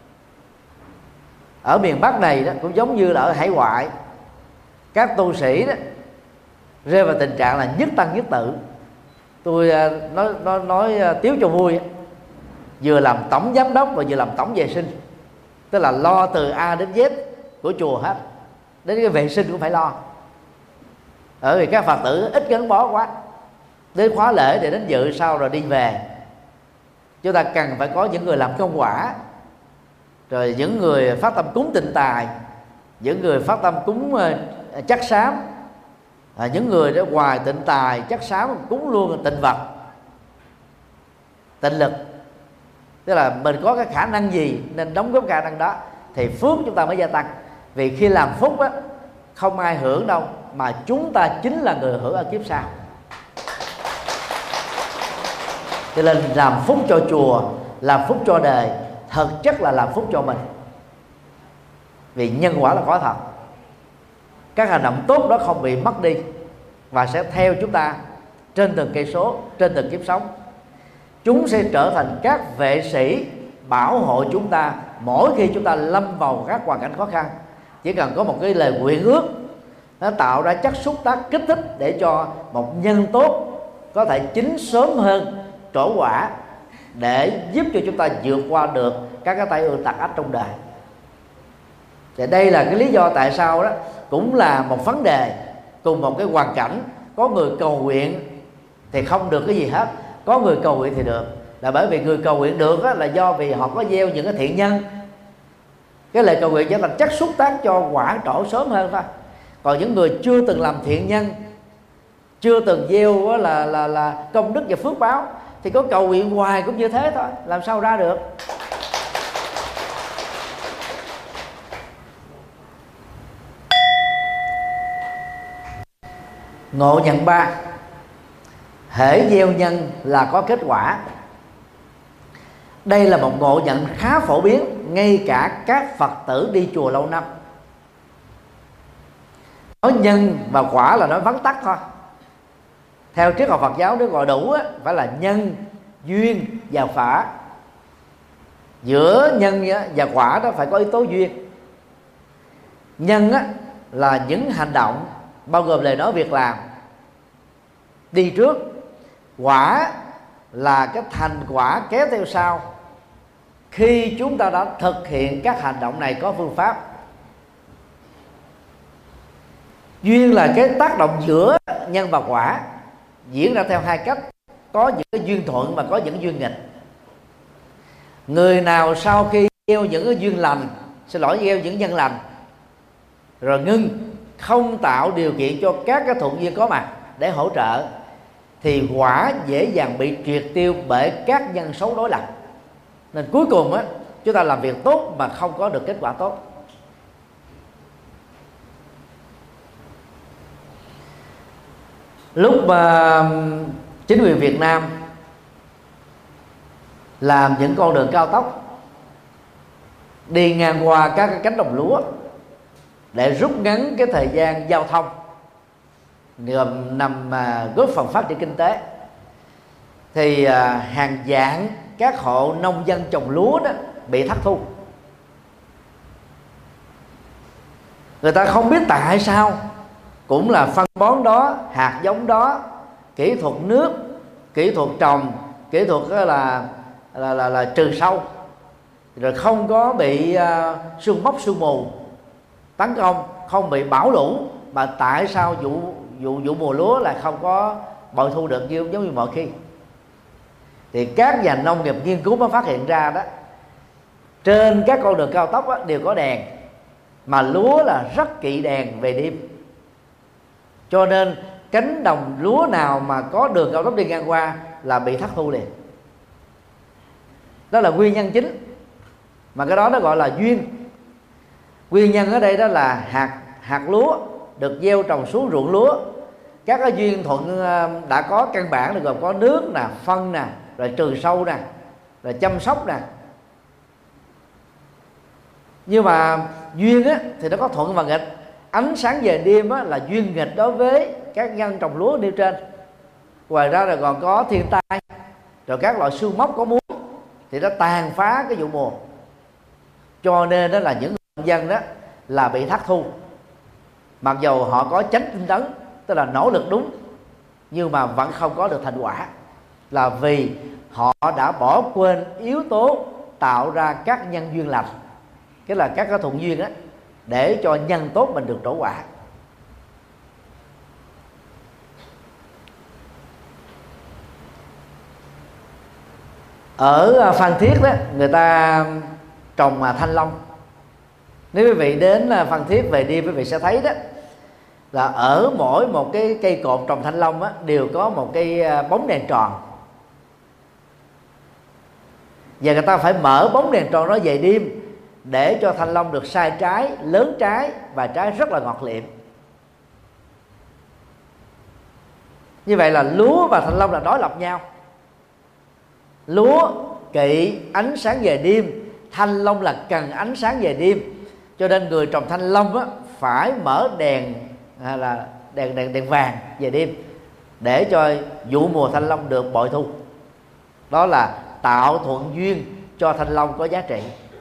Ở miền Bắc này đó cũng giống như là ở hải ngoại, các tu sĩ đó rơi vào tình trạng là nhất tăng nhất tự. Tôi nói tiếu cho vui, vừa làm tổng giám đốc và vừa làm tổng vệ sinh, tức là lo từ A đến Z của chùa hết, đến cái vệ sinh cũng phải lo. Bởi vì các Phật tử ít gắn bó quá, đến khóa lễ để đến dự sau rồi đi về. Chúng ta cần phải có những người làm công quả, rồi những người phát tâm cúng tịnh tài, những người phát tâm cúng chắc xám, những người đó ngoài tịnh tài chắc xám cúng luôn tịnh vật, tịnh lực. Tức là mình có cái khả năng gì nên đóng góp khả năng đó thì phước chúng ta mới gia tăng. Vì khi làm phúc á, không ai hưởng đâu, mà chúng ta chính là người hưởng ở kiếp sau. Cho nên làm phúc cho chùa, làm phúc cho đời, thực chất là làm phúc cho mình. Vì nhân quả là có thật. Các hành động tốt đó không bị mất đi và sẽ theo chúng ta trên từng cây số, trên từng kiếp sống. Chúng sẽ trở thành các vệ sĩ bảo hộ chúng ta mỗi khi chúng ta lâm vào các hoàn cảnh khó khăn. Chỉ cần có một cái lời nguyện ước, nó tạo ra chất xúc tác kích thích để cho một nhân tốt có thể chín sớm hơn trổ quả, để giúp cho chúng ta vượt qua được các cái tai ương tặc ách trong đời. Và đây là cái lý do tại sao đó cũng là một vấn đề. Cùng một cái hoàn cảnh, có người cầu nguyện thì không được cái gì hết, có người cầu nguyện thì được. Là bởi vì người cầu nguyện được là do vì họ có gieo những cái thiện nhân. Cái lời cầu nguyện trở thành chất xúc tác cho quả trổ sớm hơn thôi. Còn những người chưa từng làm thiện nhân, chưa từng gieo là công đức và phước báo, thì có cầu nguyện hoài cũng như thế thôi, làm sao ra được. Ngộ nhận 3: hễ gieo nhân là có kết quả. Đây là một ngộ nhận khá phổ biến ngay cả các Phật tử đi chùa lâu năm. Nói nhân và quả là nói vắn tắt thôi. Theo triết học Phật giáo, nếu gọi đủ phải là nhân, duyên và quả. Giữa nhân và quả đó phải có yếu tố duyên. Nhân là những hành động bao gồm lời nói việc làm đi trước. Quả là cái thành quả kéo theo sau khi chúng ta đã thực hiện các hành động này có phương pháp. Duyên là cái tác động giữa nhân và quả, diễn ra theo hai cách. Có những cái duyên thuận và có những duyên nghịch. Người nào sau khi gieo những cái duyên lành, gieo những nhân lành rồi ngưng, không tạo điều kiện cho các cái thuận duyên có mặt để hỗ trợ, thì quả dễ dàng bị triệt tiêu bởi các nhân xấu đối lập. Nên cuối cùng chúng ta làm việc tốt mà không có được kết quả tốt. Lúc mà chính quyền Việt Nam làm những con đường cao tốc đi ngang qua các cái cánh đồng lúa để rút ngắn cái thời gian giao thông, nằm góp phần phát triển kinh tế, thì hàng vạn các hộ nông dân trồng lúa đó bị thất thu. Người ta không biết tại sao, cũng là phân bón đó, hạt giống đó, kỹ thuật nước, kỹ thuật trồng, kỹ thuật là trừ sâu, rồi không có bị sương mốc sương mù tấn công, không bị bão lũ, mà tại sao vụ mùa lúa lại không có bội thu được giống như mọi khi. Thì các nhà nông nghiệp nghiên cứu mới phát hiện ra đó, trên các con đường cao tốc đều có đèn, mà lúa là rất kỵ đèn về đêm, cho nên cánh đồng lúa nào mà có đường cao tốc đi ngang qua là bị thất thu liền. Đó là nguyên nhân chính, mà cái đó nó gọi là duyên. Nguyên nhân ở đây đó là hạt lúa được gieo trồng xuống ruộng lúa, các cái duyên thuận đã có căn bản là gồm có nước nè, phân nè, rồi trừ sâu nè, rồi chăm sóc nè. Nhưng mà duyên á, thì nó có thuận và nghịch. Ánh sáng về đêm á, là duyên nghịch đối với các nhân trồng lúa nêu trên. Ngoài ra là còn có thiên tai, rồi các loại sương mốc có muối thì nó tàn phá cái vụ mùa, cho nên đó là những người dân đó là bị thất thu. Mặc dù họ có chánh tinh tấn, tức là nỗ lực đúng, nhưng mà vẫn không có được thành quả, là vì họ đã bỏ quên yếu tố tạo ra các nhân duyên lành, cái là các cái thuận duyên á, để cho nhân tốt mình được trổ quả. Ở Phan Thiết đó, người ta trồng thanh long. Nếu quý vị đến Phan Thiết về đi, quý vị sẽ thấy đó là ở mỗi một cái cây cột trồng thanh long á, đều có một cái bóng đèn tròn, và người ta phải mở bóng đèn tròn đó về đêm để cho thanh long được sai trái, lớn trái và trái rất là ngọt liệm. Như vậy là lúa và thanh long là đối lập nhau. Lúa kỵ ánh sáng về đêm, thanh long là cần ánh sáng về đêm, cho nên người trồng thanh long á, phải mở đèn là đèn vàng về đêm để cho vụ mùa thanh long được bội thu. Đó là tạo thuận duyên cho thanh long có giá trị.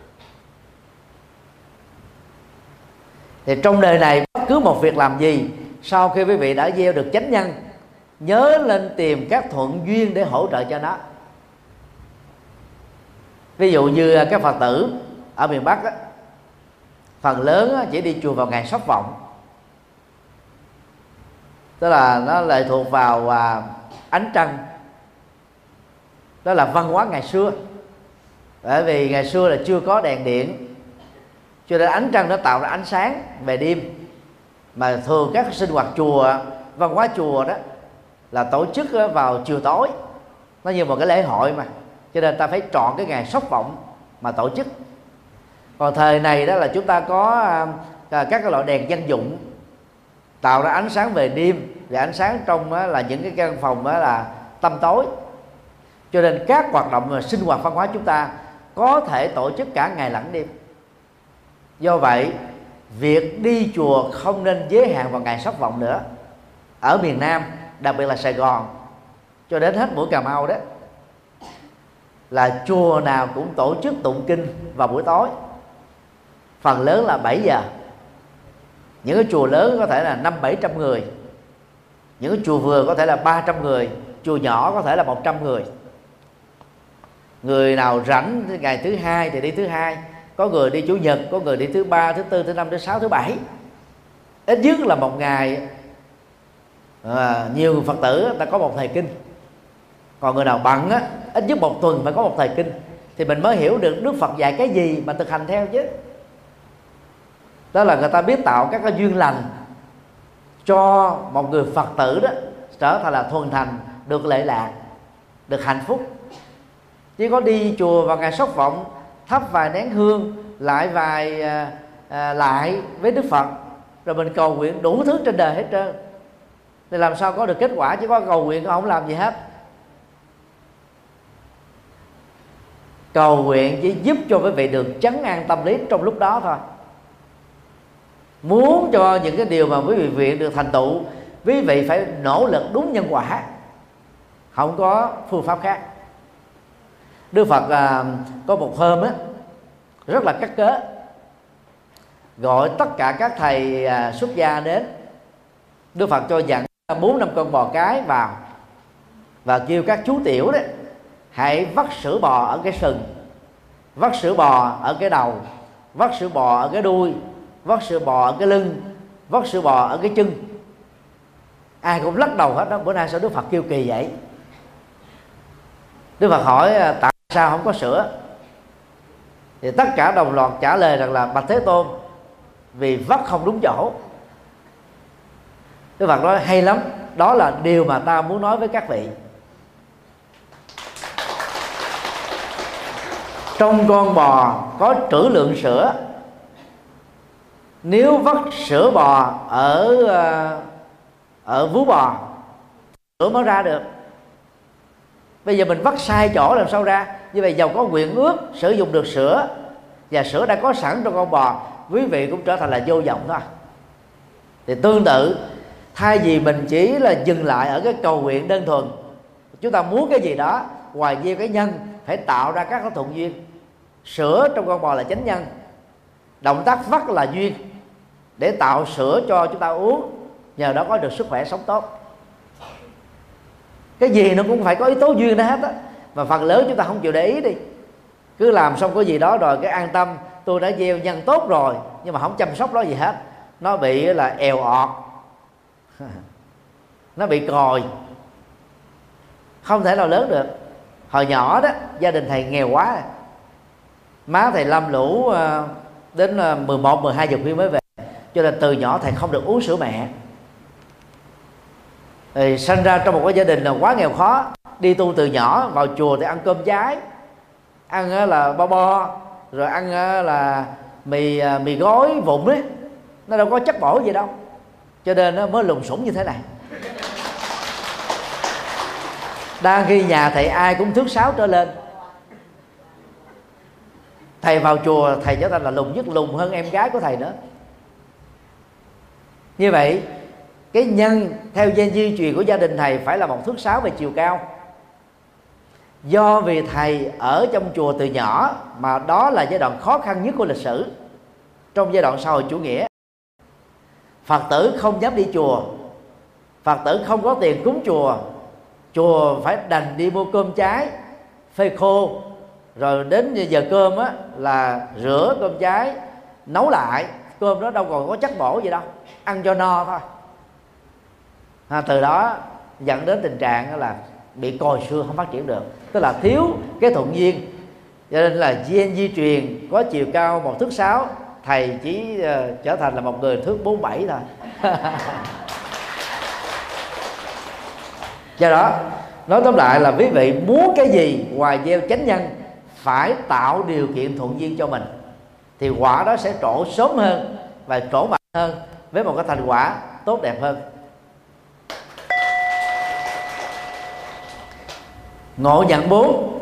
Thì trong đời này bất cứ một việc làm gì, sau khi quý vị đã gieo được chánh nhân, nhớ lên tìm các thuận duyên để hỗ trợ cho nó. Ví dụ như các Phật tử ở miền Bắc á, phần lớn á, chỉ đi chùa vào ngày Sóc Vọng, tức là nó lệ thuộc vào ánh trăng. Đó là văn hóa ngày xưa, bởi vì ngày xưa là chưa có đèn điện, cho nên ánh trăng nó tạo ra ánh sáng về đêm. Mà thường các sinh hoạt chùa, văn hóa chùa đó là tổ chức vào chiều tối, nó như một cái lễ hội mà, cho nên ta phải chọn cái ngày Sóc Vọng mà tổ chức. Còn thời này đó là chúng ta có các cái loại đèn dân dụng tạo ra ánh sáng về đêm, và ánh sáng trong là những cái căn phòng là tăm tối, cho nên các hoạt động sinh hoạt văn hóa chúng ta có thể tổ chức cả ngày lẫn đêm. Do vậy việc đi chùa không nên giới hạn vào ngày Sóc Vọng nữa. Ở miền Nam, đặc biệt là Sài Gòn cho đến hết mũi Cà Mau đó, là chùa nào cũng tổ chức tụng kinh vào buổi tối, phần lớn là 7 giờ. Những cái chùa lớn có thể là 500-700 người, những cái chùa vừa có thể là 300 người, chùa nhỏ có thể là 100 người. Người nào rảnh ngày thứ hai thì đi thứ hai, có người đi chủ nhật, có người đi thứ ba, thứ tư, thứ năm, thứ sáu, thứ bảy. Ít nhất là một ngày nhiều Phật tử ta có một thời kinh. Còn người nào bận á, ít nhất một tuần phải có một thời kinh, thì mình mới hiểu được Đức Phật dạy cái gì mà thực hành theo chứ. Đó là người ta biết tạo các cái duyên lành cho một người Phật tử đó trở thành là thuần thành, được lệ lạc, được hạnh phúc. Chỉ có đi chùa vào ngày Sóc Vọng, thắp vài nén hương, lại vài lại với Đức Phật, rồi mình cầu nguyện đủ thứ trên đời hết trơn, thì làm sao có được kết quả? Chỉ có cầu nguyện, không làm gì hết. Cầu nguyện chỉ giúp cho quý vị được trấn an tâm lý trong lúc đó thôi. Muốn cho những cái điều mà quý vị nguyện được thành tựu, quý vị phải nỗ lực đúng nhân quả, không có phương pháp khác. Đức Phật có một hôm á, rất là cắt cớ, gọi tất cả các thầy xuất gia đến. Đức Phật cho dặn 4-5 con bò cái vào, và kêu các chú tiểu đấy hãy vắt sữa bò ở cái sừng, vắt sữa bò ở cái đầu, vắt sữa bò ở cái đuôi, vắt sữa bò ở cái lưng, vắt sữa bò ở cái chân. Ai cũng lắc đầu hết đó. Bữa nay sao Đức Phật kêu kỳ vậy? Đức Phật hỏi tại sao không có sữa? Thì tất cả đồng loạt trả lời rằng là bạch Thế Tôn, vì vắt không đúng chỗ. Đức Phật nói hay lắm, đó là điều mà ta muốn nói với các vị. Trong con bò có trữ lượng sữa, nếu vắt sữa bò ở vú bò, sữa mới ra được. Bây giờ mình vắt sai chỗ làm sao ra? Như vậy dầu có nguyện ước sử dụng được sữa và sữa đã có sẵn trong con bò, quý vị cũng trở thành là vô vọng thôi. Thì tương tự, thay vì mình chỉ là dừng lại ở cái cầu nguyện đơn thuần, chúng ta muốn cái gì đó ngoài gieo cái nhân, phải tạo ra các cái thuận duyên. Sữa trong con bò là chánh nhân, động tác vắt là duyên, để tạo sữa cho chúng ta uống, nhờ đó có được sức khỏe sống tốt. Cái gì nó cũng phải có yếu tố duyên đó hết á, mà phần lớn chúng ta không chịu để ý đi. Cứ làm xong cái gì đó rồi cái an tâm, tôi đã gieo nhân tốt rồi, nhưng mà không chăm sóc nó gì hết, nó bị là èo ọt, nó bị còi, không thể nào lớn được. Hồi nhỏ đó, gia đình thầy nghèo quá, má thầy lam lũ đến 11-12 giờ khuya mới về, cho nên từ nhỏ thầy không được uống sữa mẹ. Thì sinh ra trong một cái gia đình là quá nghèo khó, đi tu từ nhỏ, vào chùa thì ăn cơm cháy, ăn là bo bo, rồi ăn là mì gói vụn đấy, nó đâu có chất bổ gì đâu, cho nên nó mới lùn xủng như thế này. Đang khi nhà thầy ai cũng thước 6 trở lên, thầy vào chùa thầy trở thành là lùn nhất, lùn hơn em gái của thầy nữa. Như vậy cái nhân theo gen di truyền của gia đình thầy phải là 1 thước 6 về chiều cao. Do vì thầy ở trong chùa từ nhỏ, mà đó là giai đoạn khó khăn nhất của lịch sử trong giai đoạn xã hội chủ nghĩa. Phật tử không dám đi chùa, Phật tử không có tiền cúng chùa, chùa phải đành đi mua cơm cháy phơi khô, rồi đến giờ cơm á là rửa cơm cháy, nấu lại, cơm đó đâu còn có chất bổ gì đâu, ăn cho no thôi. Từ đó dẫn đến tình trạng là bị còi xương, không phát triển được, tức là thiếu cái thuận duyên. Cho nên là gen di truyền có chiều cao 1 thước 6, thầy chỉ trở thành là một người thước 47 thôi. Do đó nói tóm lại là quý vị muốn cái gì ngoài gieo chánh nhân, phải tạo điều kiện thuận duyên cho mình, thì quả đó sẽ trổ sớm hơn và trổ mạnh hơn, với một cái thành quả tốt đẹp hơn. Ngộ nhận 4: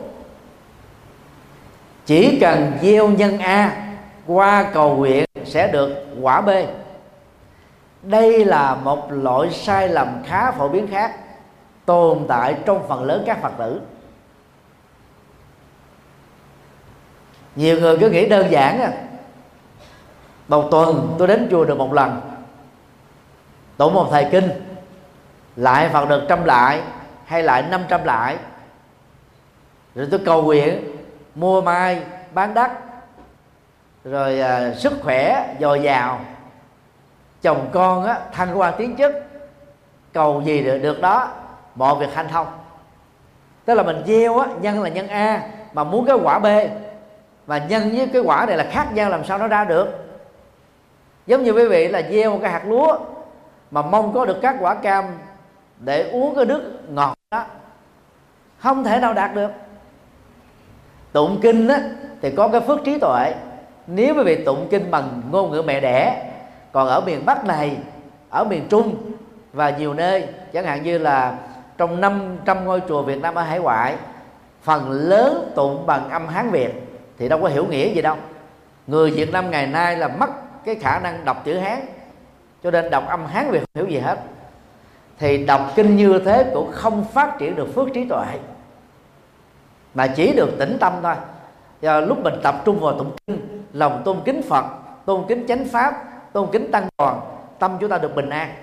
chỉ cần gieo nhân A qua cầu nguyện sẽ được quả B. Đây là một loại sai lầm khá phổ biến khác, tồn tại trong phần lớn các Phật tử. Nhiều người cứ nghĩ đơn giản một tuần tôi đến chùa được 1 lần, tụng một thời kinh, lại Phật được 100 lại hay lại 500 lại, rồi tôi cầu nguyện mua mai bán đất, rồi sức khỏe dồi dào, chồng con thăng quan tiến chức, cầu gì được đó, mọi việc hanh thông. Tức là mình gieo nhân là nhân A mà muốn cái quả B, và nhân với cái quả này là khác nhau, làm sao nó ra được? Giống như quý vị là gieo một cái hạt lúa mà mong có được các quả cam để uống cái nước ngọt đó, không thể nào đạt được. Tụng kinh thì có cái phước trí tuệ. Nếu quý vị tụng kinh bằng ngôn ngữ mẹ đẻ, còn ở miền Bắc này, ở miền Trung và nhiều nơi, chẳng hạn như là trong 500 ngôi chùa Việt Nam ở hải ngoại, phần lớn tụng bằng âm Hán Việt thì đâu có hiểu nghĩa gì đâu. Người Việt Nam ngày nay là mất cái khả năng đọc chữ Hán, cho nên đọc âm Hán Việt không hiểu gì hết. Thì đọc kinh như thế cũng không phát triển được phước trí tuệ, mà chỉ được tĩnh tâm thôi. Và lúc mình tập trung vào tụng kinh, lòng tôn kính Phật, tôn kính chánh pháp, tôn kính tăng đoàn, tâm chúng ta được bình an.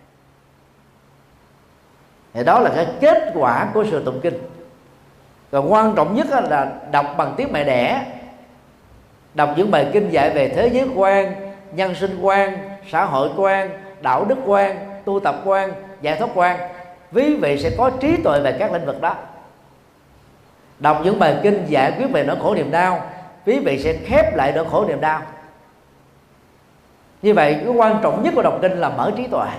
Thì đó là cái kết quả của sự tụng kinh. Và quan trọng nhất là đọc bằng tiếng mẹ đẻ, đọc những bài kinh dạy về thế giới quan, nhân sinh quan, xã hội quan, đạo đức quan, tu tập quan, giải thoát quan. Quý vị sẽ có trí tuệ về các lĩnh vực đó. Đọc những bài kinh giải quyết về nỗi khổ niềm đau, quý vị sẽ khép lại nỗi khổ niềm đau. Như vậy cái quan trọng nhất của đọc kinh là mở trí tuệ,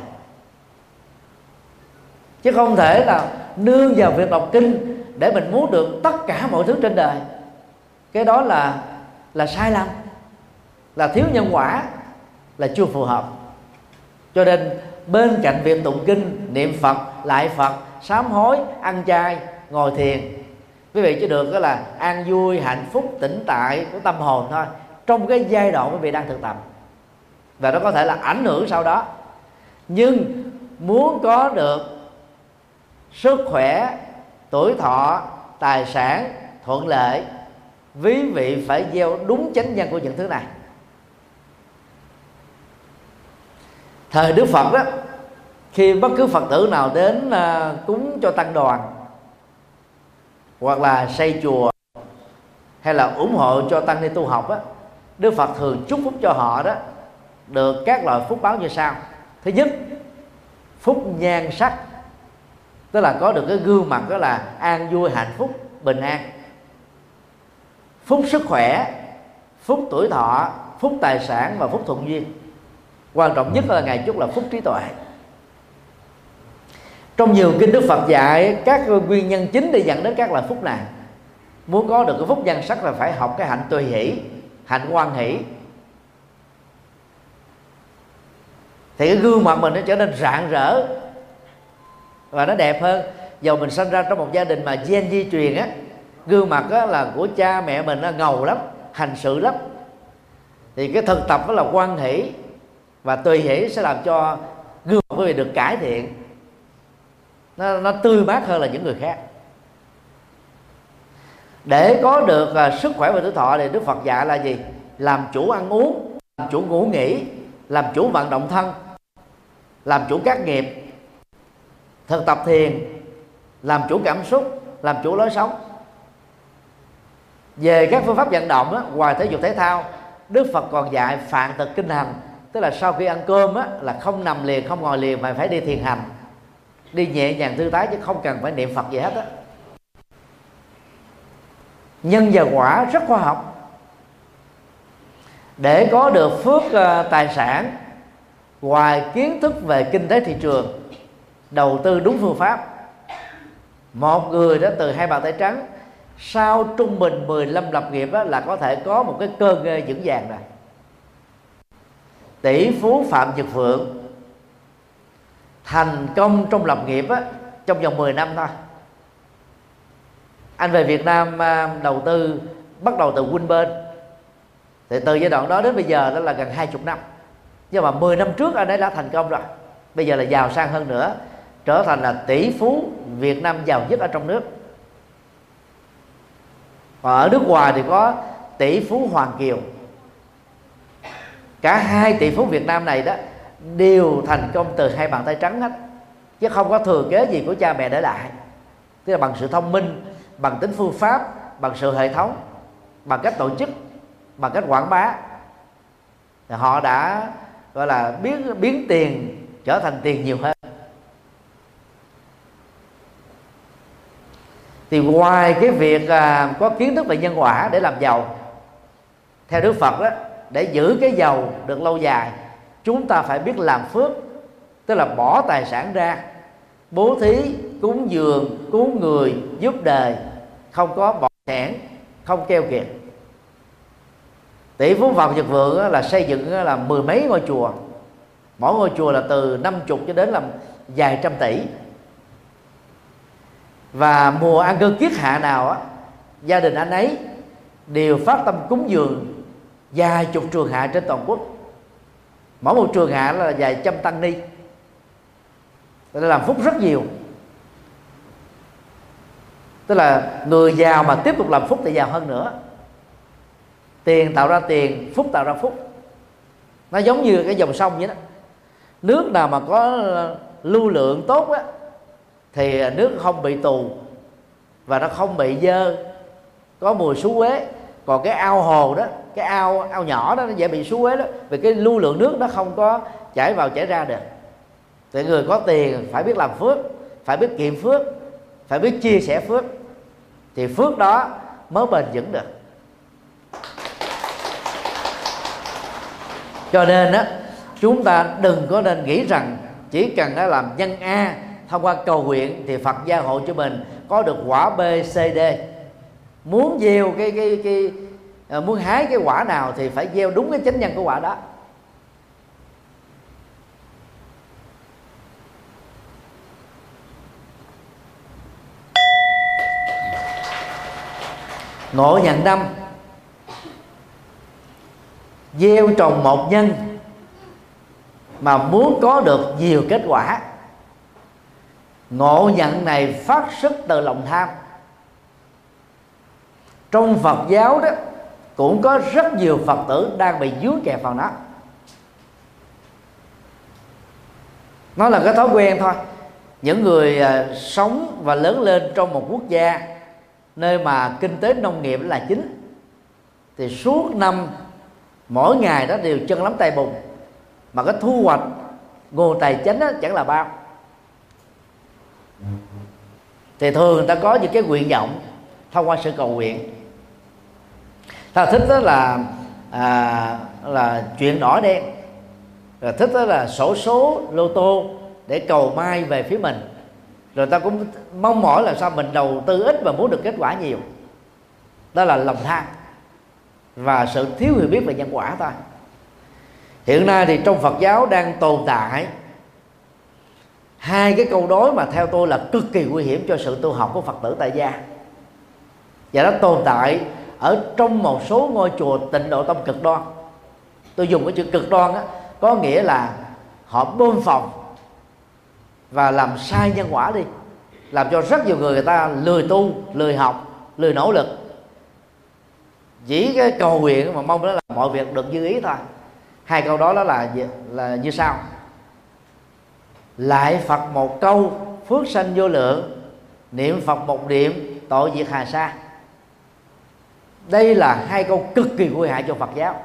chứ không thể là nương vào việc đọc kinh để mình muốn được tất cả mọi thứ trên đời. Cái đó là sai lầm, là thiếu nhân quả, là chưa phù hợp. Cho nên bên cạnh việc tụng kinh, niệm Phật, lại Phật, sám hối, ăn chay, ngồi thiền, quý vị chỉ được đó là an vui, hạnh phúc, tĩnh tại của tâm hồn thôi, trong cái giai đoạn quý vị đang thực tập, và nó có thể là ảnh hưởng sau đó. Nhưng muốn có được sức khỏe, tuổi thọ, tài sản thuận lợi, quý vị phải gieo đúng chánh nhân của những thứ này. Thời Đức Phật đó, khi bất cứ Phật tử nào đến cúng cho tăng đoàn, hoặc là xây chùa, hay là ủng hộ cho tăng ni tu học á, Đức Phật thường chúc phúc cho họ đó được các loại phúc báo như sau. Thứ nhất, phúc nhan sắc, tức là có được cái gương mặt đó là an vui, hạnh phúc, bình an. Phúc sức khỏe, phúc tuổi thọ, phúc tài sản và phúc thuận duyên. Quan trọng nhất là Ngài chúc là phúc trí tuệ. Trong nhiều kinh Đức Phật dạy các nguyên nhân chính để dẫn đến các loại phúc này. Muốn có được cái phúc nhan sắc là phải học cái hạnh tùy hỷ, hạnh hoan hỷ, thì cái gương mặt mình nó trở nên rạng rỡ và nó đẹp hơn. Dầu mình sinh ra trong một gia đình mà gen di truyền á, gương mặt á là của cha mẹ mình nó ngầu lắm, hành sự lắm, thì cái thực tập đó là hoan hỷ và tùy hỷ sẽ làm cho gương mặt của mình được cải thiện, nó tươi mát hơn là những người khác. Để có được sức khỏe và tuổi thọ thì Đức Phật dạy là gì? Làm chủ ăn uống, làm chủ ngủ nghỉ, làm chủ vận động thân, làm chủ các nghiệp, thực tập thiền, làm chủ cảm xúc, làm chủ lối sống. Về các phương pháp vận động á, ngoài thể dục thể thao, Đức Phật còn dạy phạn thực kinh hành, tức là sau khi ăn cơm á, là không nằm liền, không ngồi liền, mà phải đi thiền hành, đi nhẹ nhàng thư thái, chứ không cần phải niệm Phật gì hết á. Nhân và quả rất khoa học. Để có được phước tài sản, ngoài kiến thức về kinh tế thị trường, đầu tư đúng phương pháp, một người đó từ 2 bàn tay trắng sau trung bình 15 lập nghiệp đó, là có thể có một cái cơ ngơi vững vàng rồi. Tỷ phú Phạm Nhật Vượng thành công trong lập nghiệp á, trong vòng 10 năm thôi. Anh về Việt Nam đầu tư bắt đầu từ Winben, thì từ giai đoạn đó đến bây giờ đó là gần 20 năm. Nhưng mà 10 năm trước anh ấy đã thành công rồi, bây giờ là giàu sang hơn nữa, trở thành là tỷ phú Việt Nam giàu nhất ở trong nước. Và ở nước ngoài thì có tỷ phú Hoàng Kiều. Cả hai tỷ phú Việt Nam này đó đều thành công từ 2 bàn tay trắng hết, chứ không có thừa kế gì của cha mẹ để lại. Tức là bằng sự thông minh, bằng tính phương pháp, bằng sự hệ thống, bằng cách tổ chức, bằng cách quảng bá, thì họ đã gọi là biến tiền trở thành tiền nhiều hơn. Thì ngoài cái việc có kiến thức về nhân quả để làm giàu, theo Đức Phật đó, để giữ cái giàu được lâu dài, chúng ta phải biết làm phước, tức là bỏ tài sản ra, bố thí, cúng dường, cứu người, giúp đời, không có bỏ sẻn, không keo kiệt. Tỷ phú Phạm Nhật Vượng là xây dựng là 10 mấy ngôi chùa, mỗi ngôi chùa là từ 50 cho đến là vài trăm tỷ. Và mùa ăn cơm kiết hạ nào á, gia đình anh ấy đều phát tâm cúng dường vài chục trường hạ trên toàn quốc. Mỗi một trường hạ là vài trăm tăng ni, làm phúc rất nhiều. Tức là người giàu mà tiếp tục làm phúc thì giàu hơn nữa. Tiền tạo ra tiền, phúc tạo ra phúc. Nó giống như cái dòng sông vậy đó. Nước nào mà có lưu lượng tốt á, thì nước không bị tù và nó không bị dơ, có mùi xú uế. Còn cái ao hồ đó, cái ao nhỏ đó, nó dễ bị xú uế đó, vì cái lưu lượng nước nó không có chảy vào chảy ra được. Thì người có tiền phải biết làm phước, phải biết kiệm phước, phải biết chia sẻ phước, thì phước đó mới bền vững được. Cho nên á, chúng ta đừng có nên nghĩ rằng chỉ cần đã làm nhân A thông qua cầu nguyện thì Phật gia hộ cho mình có được quả B, C, D. Muốn gieo muốn hái cái quả nào thì phải gieo đúng cái chánh nhân của quả đó. Ngộ nhận năm: gieo trồng một nhân mà muốn có được nhiều kết quả. Ngộ nhận này phát xuất từ lòng tham. Trong Phật giáo đó cũng có rất nhiều Phật tử đang bị dướng kẹt vào nó. Nó là cái thói quen thôi. Những người sống và lớn lên trong một quốc gia nơi mà kinh tế nông nghiệp là chính, thì suốt năm mỗi ngày đó đều chân lắm tay bùn, mà cái thu hoạch nguồn tài chính đó chẳng là bao. Thì thường người ta có những cái nguyện vọng thông qua sự cầu nguyện. Ta thích đó là chuyện đỏ đen, rồi thích đó là xổ số lô tô để cầu may về phía mình. Rồi ta cũng mong mỏi là sao mình đầu tư ít và muốn được kết quả nhiều. Đó là lòng tham và sự thiếu hiểu biết về nhân quả thôi. Hiện nay thì trong Phật giáo đang tồn tại hai cái câu đối mà theo tôi là cực kỳ nguy hiểm cho sự tu học của Phật tử tại gia, và nó tồn tại ở trong một số ngôi chùa Tịnh Độ Tông cực đoan. Tôi dùng cái chữ cực đoan á, có nghĩa là họ bơm phòng và làm sai nhân quả đi, làm cho rất nhiều người ta lười tu, lười học, lười nỗ lực, chỉ cái cầu nguyện mà mong đó là mọi việc được như ý thôi. Hai câu đó là như sau: lại Phật một câu, phước sanh vô lượng; niệm Phật một niệm, tội diệt hà sa. Đây là hai câu cực kỳ nguy hại cho Phật giáo.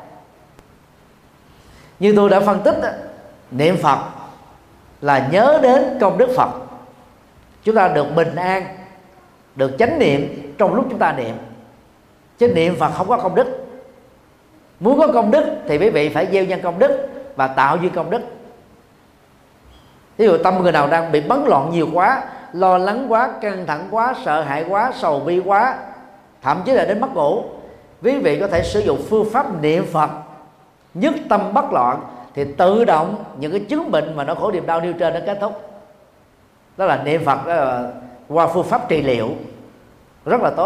Như tôi đã phân tích đó, niệm Phật là nhớ đến công đức Phật. Chúng ta được bình an, được chánh niệm trong lúc chúng ta niệm. Chứ niệm Phật không có công đức. Muốn có công đức thì quý vị phải gieo nhân công đức và tạo duyên công đức. Ví dụ tâm người nào đang bị bấn loạn nhiều quá, lo lắng quá, căng thẳng quá, sợ hãi quá, sầu bi quá, thậm chí là đến mất ngủ, quý vị có thể sử dụng phương pháp niệm Phật nhất tâm bất loạn, thì tự động những cái chứng bệnh mà nó khổ niềm đau nêu trên nó kết thúc. Đó là niệm Phật, đó là qua phương pháp trị liệu rất là tốt.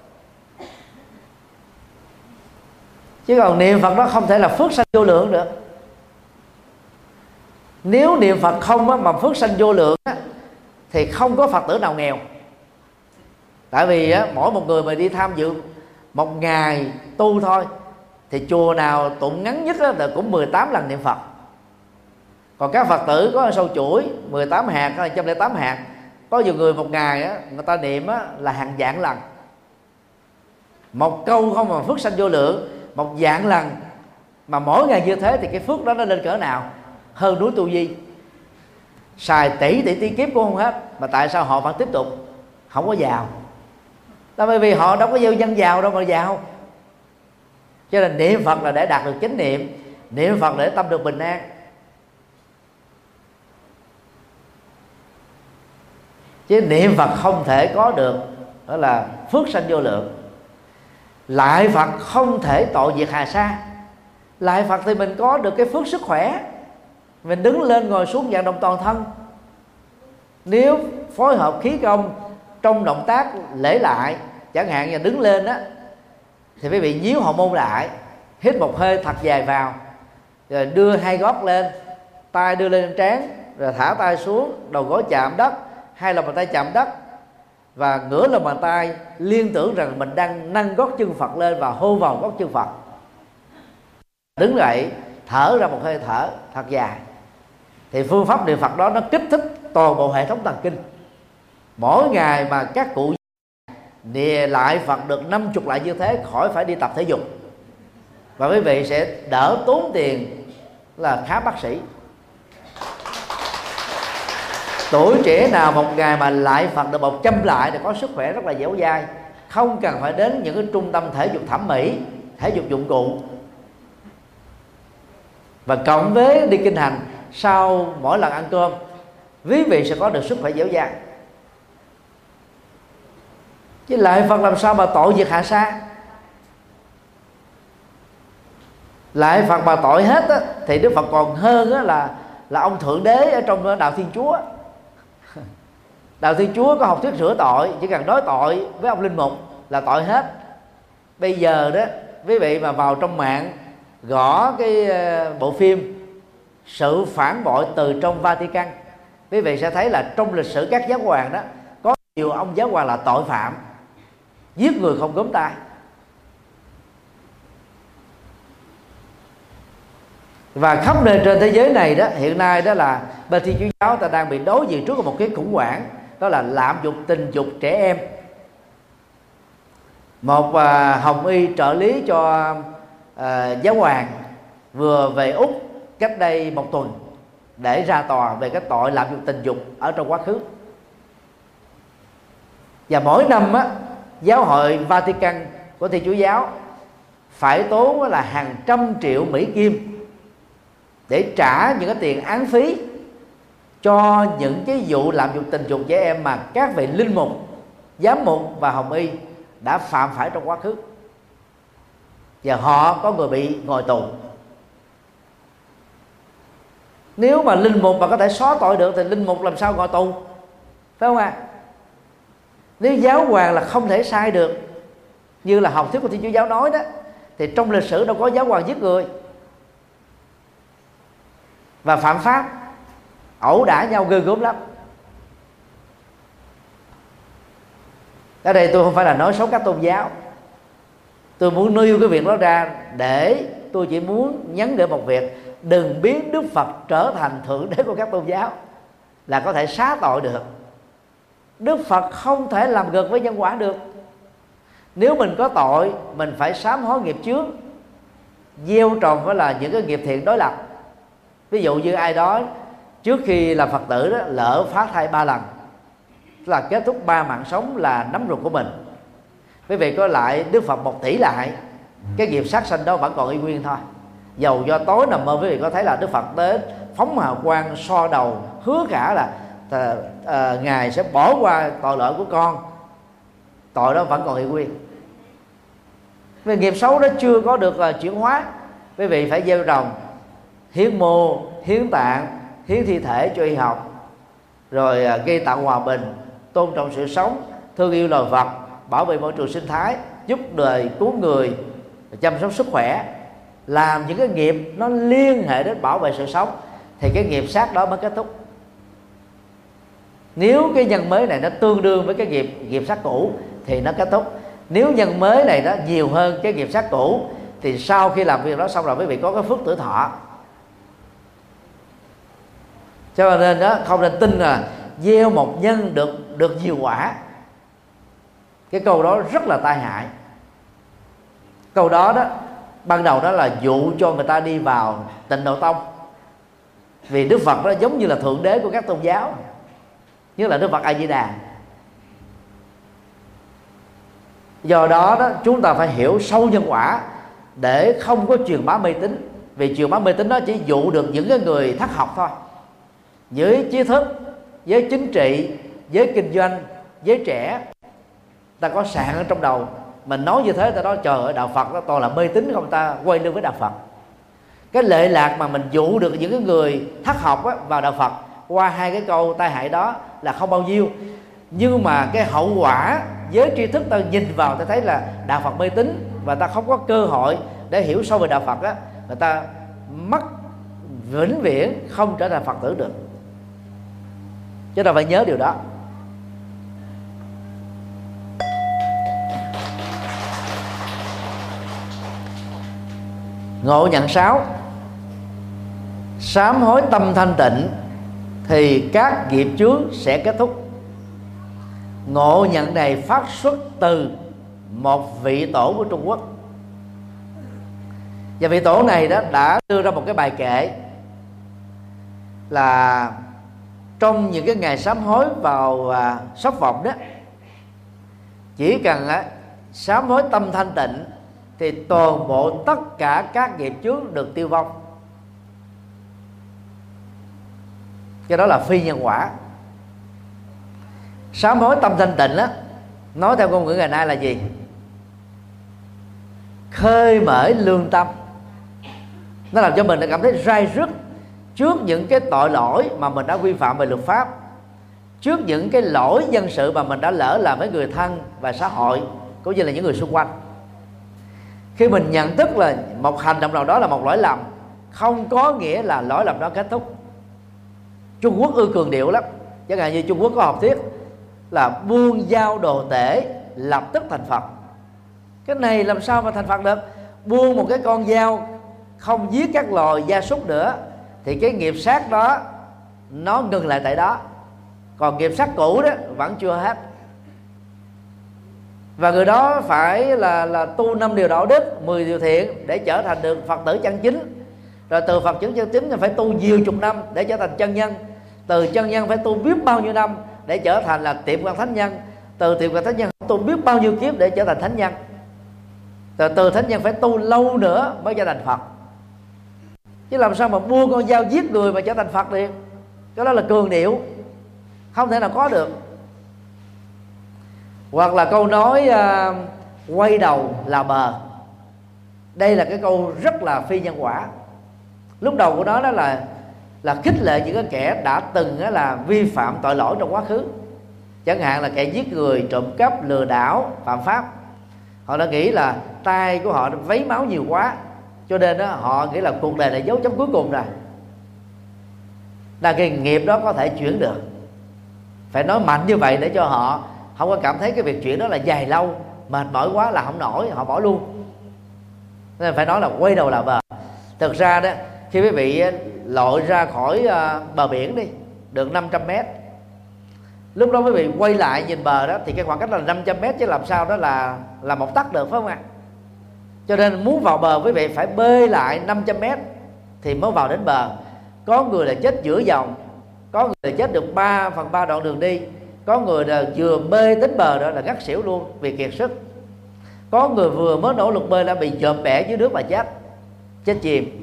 Chứ còn niệm Phật đó không thể là phước sanh vô lượng được. Nếu niệm Phật không á, mà phước sanh vô lượng á, thì không có Phật tử nào nghèo. Tại vì á, mỗi một người mà đi tham dự một ngày tu thôi, thì chùa nào tụng ngắn nhất á, là cũng 18 lần niệm Phật. Còn các Phật tử có sâu chuỗi 18 hạt hay 108 hạt, có nhiều người một ngày á, người ta niệm á, là hàng vạn lần. Một câu không mà phước sanh vô lượng, một vạn lần, mà mỗi ngày như thế thì cái phước đó nó lên cỡ nào? Hơn núi Tu Di. Xài tỷ kiếp cũng không hết, mà tại sao họ vẫn tiếp tục không có giàu? Là bởi vì họ đâu có gieo nhân giàu đâu mà giàu. Cho nên niệm Phật là để đạt được chánh niệm, niệm Phật để tâm được bình an. Chứ niệm Phật không thể có được đó là phước sanh vô lượng. Lại Phật không thể tội diệt hà sa. Lại Phật thì mình có được cái phước sức khỏe, mình đứng lên ngồi xuống vận động toàn thân. Nếu phối hợp khí công trong động tác lễ lại, chẳng hạn như đứng lên á, thì quý vị nhíu hậu môn lại, hít một hơi thật dài vào, rồi đưa hai gót lên, tay đưa lên trán, rồi thả tay xuống, đầu gối chạm đất, hai lòng bàn tay chạm đất, và ngửa lòng bàn tay liên tưởng rằng mình đang nâng gót chân Phật lên và hôn vào gót chân Phật. Đứng dậy, thở ra một hơi thở thật dài. Thì phương pháp niệm Phật đó nó kích thích toàn bộ hệ thống thần kinh. Mỗi ngày mà các cụ niệm lại Phật được 50 lại như thế, khỏi phải đi tập thể dục, và quý vị sẽ đỡ tốn tiền là khám bác sĩ. Tuổi trẻ nào một ngày mà lại Phật được 100 lại thì có sức khỏe rất là dẻo dai, không cần phải đến những cái trung tâm thể dục thẩm mỹ, thể dục dụng cụ. Và cộng với đi kinh hành, sau mỗi lần ăn cơm, quý vị sẽ có được sức khỏe dẻo dai. Chứ lại Phật làm sao mà tội diệt hạ sa? Lại Phật mà tội hết á, thì Đức Phật còn hơn á, là ông Thượng Đế ở trong đạo Thiên Chúa. Đạo Thiên Chúa có học thuyết sửa tội, chỉ cần đối tội với ông linh mục là tội hết. Bây giờ đó, quý vị mà vào trong mạng gõ cái bộ phim Sự phản bội từ trong Vatican, quý vị sẽ thấy là trong lịch sử các giáo hoàng đó, có nhiều ông giáo hoàng là tội phạm, giết người không gớm tay. Và khắp nơi trên thế giới này đó, hiện nay đó là bên Thiên Chúa giáo ta đang bị đối diện trước một cái khủng hoảng, đó là lạm dụng tình dục trẻ em. Một hồng y trợ lý cho giáo hoàng vừa về Úc cách đây một tuần để ra tòa về cái tội lạm dụng tình dục ở trong quá khứ. Và mỗi năm á, giáo hội Vatican của Thiên Chúa giáo phải tốn là hàng trăm triệu Mỹ Kim để trả những cái tiền án phí cho những cái vụ lạm dụng tình dục trẻ em mà các vị linh mục, giám mục và hồng y đã phạm phải trong quá khứ. Và họ có người bị ngồi tù. Nếu mà linh mục mà có thể xóa tội được thì linh mục làm sao ngồi tù, phải không ạ? Nếu giáo hoàng là không thể sai được như là học thuyết của Thiên Chúa giáo nói đó, thì trong lịch sử đâu có giáo hoàng giết người và phạm pháp, ẩu đả nhau ghê gớm lắm. Ở đây tôi không phải là nói xấu các tôn giáo, tôi muốn nêu cái việc đó ra để tôi chỉ muốn nhấn đến một việc: đừng biến Đức Phật trở thành thượng đế của các tôn giáo là có thể xá tội được. Đức Phật không thể làm ngược với nhân quả được. Nếu mình có tội, mình phải sám hối nghiệp chướng, gieo trồng với là những cái nghiệp thiện đối lập. Ví dụ như ai đó trước khi làm Phật tử đó lỡ phá thai 3 lần, là kết thúc 3 mạng sống là nắm ruột của mình. Quý vị có lại Đức Phật 1 tỷ lại, cái nghiệp sát sanh đó vẫn còn y nguyên thôi. Dầu do tối nằm mơ quý vị có thấy là Đức Phật đến phóng hào quang so đầu, hứa cả là Ngài sẽ bỏ qua tội lỗi của con, tội đó vẫn còn y nguyên. Vì nghiệp xấu đó chưa có được chuyển hóa, quý vị phải gieo trồng hiến mô, hiến tạng, hiến thi thể cho y học, rồi gây tạo hòa bình, tôn trọng sự sống, thương yêu loài vật, bảo vệ môi trường sinh thái, giúp đời cứu người, chăm sóc sức khỏe, làm những cái nghiệp nó liên hệ đến bảo vệ sự sống, thì cái nghiệp sát đó mới kết thúc. Nếu cái nhân mới này nó tương đương với cái nghiệp sát cũ thì nó kết thúc. Nếu nhân mới này nó nhiều hơn cái nghiệp sát cũ thì sau khi làm việc đó xong rồi quý vị có cái phước tử thọ. Cho nên đó, không nên tin là gieo một nhân được nhiều quả. Cái câu đó rất là tai hại. Câu đó đó ban đầu đó là dụ cho người ta đi vào Tịnh Độ Tông, vì Đức Phật đó giống như là thượng đế của các tôn giáo, như là Đức Phật A Di Đà. Do đó đó chúng ta phải hiểu sâu nhân quả để không có truyền bá mê tín. Vì truyền bá mê tín đó chỉ dụ được những cái người thất học thôi. Với trí thức, với chính trị, với kinh doanh, với trẻ, ta có sạn ở trong đầu, mình nói như thế ta nói trời ơi đạo Phật đó toàn là mê tín không, ta quay lưng với đạo Phật. Cái lệ lạc mà mình dụ được những cái người thất học á, vào đạo Phật qua hai cái câu tai hại đó là không bao nhiêu. Nhưng mà cái hậu quả với tri thức ta nhìn vào ta thấy là đạo Phật mê tín, và ta không có cơ hội để hiểu sâu về đạo Phật á, người ta mất vĩnh viễn không trở thành Phật tử được. Chúng ta phải nhớ điều đó. Ngộ nhận 6: sám hối tâm thanh tịnh thì các nghiệp chướng sẽ kết thúc. Ngộ nhận này phát xuất từ một vị tổ của Trung Quốc, và vị tổ này đó đã đưa ra một cái bài kệ là trong những cái ngày sám hối vào sóc vọng đó, chỉ cần sám hối tâm thanh tịnh thì toàn bộ tất cả các nghiệp chướng được tiêu vong. Cái đó là phi nhân quả. Sám hối tâm thanh tịnh á, nói theo ngôn ngữ ngày nay là gì? Khơi mở lương tâm. Nó làm cho mình cảm thấy rai rứt trước những cái tội lỗi mà mình đã vi phạm về luật pháp, trước những cái lỗi dân sự mà mình đã lỡ làm với người thân và xã hội cũng như là những người xung quanh. Khi mình nhận thức là một hành động nào đó là một lỗi lầm, không có nghĩa là lỗi lầm đó kết thúc. Trung Quốc ưa cường điệu lắm. Chẳng hạn như Trung Quốc có học thuyết là buông dao đồ tể lập tức thành Phật. Cái này làm sao mà thành Phật được? Buông một cái con dao, không giết các loài gia súc nữa, thì cái nghiệp sát đó nó ngừng lại tại đó. Còn nghiệp sát cũ đó vẫn chưa hết. Và người đó phải là tu 5 điều đạo đức, 10 điều thiện để trở thành được Phật tử chân chính. Rồi từ Phật tử chân chính phải tu nhiều chục năm để trở thành chân nhân. Từ chân nhân phải tu biết bao nhiêu năm để trở thành là tiệm cận thánh nhân. Từ tiệm cận thánh nhân tu biết bao nhiêu kiếp để trở thành thánh nhân. Từ thánh nhân phải tu lâu nữa mới trở thành Phật. Chứ làm sao mà buông con dao giết người mà trở thành Phật được? Cái đó là cường điệu, không thể nào có được. Hoặc là câu nói quay đầu là bờ. Đây là cái câu rất là phi nhân quả. Lúc đầu của nó đó là khích lệ những cái kẻ đã từng là vi phạm tội lỗi trong quá khứ. Chẳng hạn là kẻ giết người, trộm cắp, lừa đảo, phạm pháp. Họ đã nghĩ là tay của họ vấy máu nhiều quá, cho nên đó, họ nghĩ là cuộc đời là dấu chấm cuối cùng rồi. Là cái nghiệp đó có thể chuyển được. Phải nói mạnh như vậy để cho họ không có cảm thấy cái việc chuyển đó là dài lâu, mệt mỏi quá là không nổi, họ bỏ luôn. Nên phải nói là quay đầu là bờ. Thực ra đó, khi quý vị lội ra khỏi bờ biển đi được 500 mét, lúc đó quý vị quay lại nhìn bờ đó thì cái khoảng cách là 500 mét, chứ làm sao đó là một tấc được, phải không ạ? Cho nên muốn vào bờ quý vị phải bơi lại 500 mét thì mới vào đến bờ. Có người là chết giữa dòng, có người là chết được 3/3 đoạn đường đi, có người là vừa bơi đến bờ đó là ngất xỉu luôn vì kiệt sức, có người vừa mới nỗ lực bơi đã bị chộp bẻ dưới nước mà chết chìm.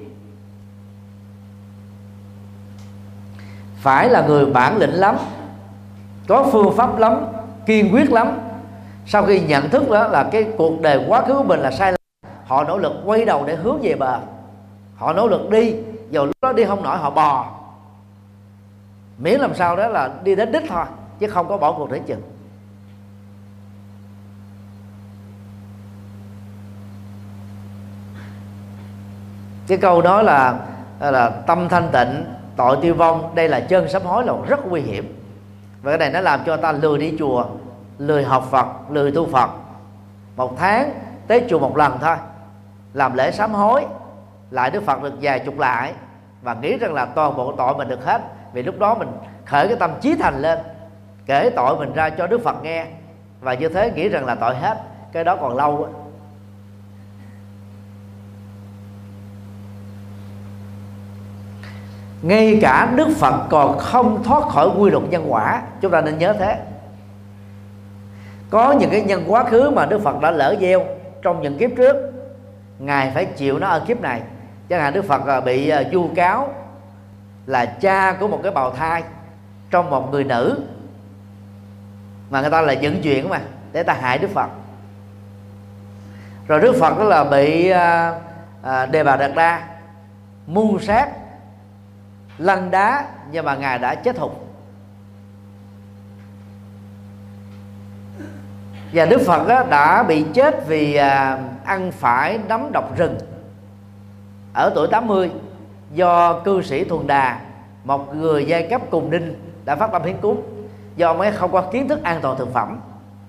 Phải là người bản lĩnh lắm, có phương pháp lắm, kiên quyết lắm, sau khi nhận thức đó là cái cuộc đời quá khứ của mình là sai lầm, họ nỗ lực quay đầu để hướng về bờ. Họ nỗ lực đi, dù lúc đó đi không nổi họ bò, miễn làm sao đó là đi đến đích thôi, chứ không có bỏ cuộc để chừng. Cái câu đó là tâm thanh tịnh, tội tiêu vong, đây là chân sám hối là rất nguy hiểm. Và cái này nó làm cho ta lười đi chùa, lười học Phật, lười tu Phật. Một tháng tới chùa một lần thôi, làm lễ sám hối lại Đức Phật được vài chục lại, và nghĩ rằng là toàn bộ tội mình được hết. Vì lúc đó mình khởi cái tâm chí thành lên, kể tội mình ra cho Đức Phật nghe, và như thế nghĩ rằng là tội hết. Cái đó còn lâu á. Ngay cả Đức Phật còn không thoát khỏi quy luật nhân quả, chúng ta nên nhớ thế. Có những cái nhân quá khứ mà Đức Phật đã lỡ gieo trong những kiếp trước, Ngài phải chịu nó ở kiếp này. Chẳng hạn Đức Phật bị vu cáo là cha của một cái bào thai trong một người nữ, mà người ta là dựng chuyện mà để ta hại Đức Phật. Rồi Đức Phật đó là bị Đề Bà Đạt Đa mưu sát, lăn đá, nhưng mà Ngài đã chết thục. Và Đức Phật đã bị chết vì ăn phải nấm độc rừng ở tuổi 80, do cư sĩ Thuần Đà, một người giai cấp cùng đinh, đã phát tâm hiến cúng, do ông ấy không có kiến thức an toàn thực phẩm,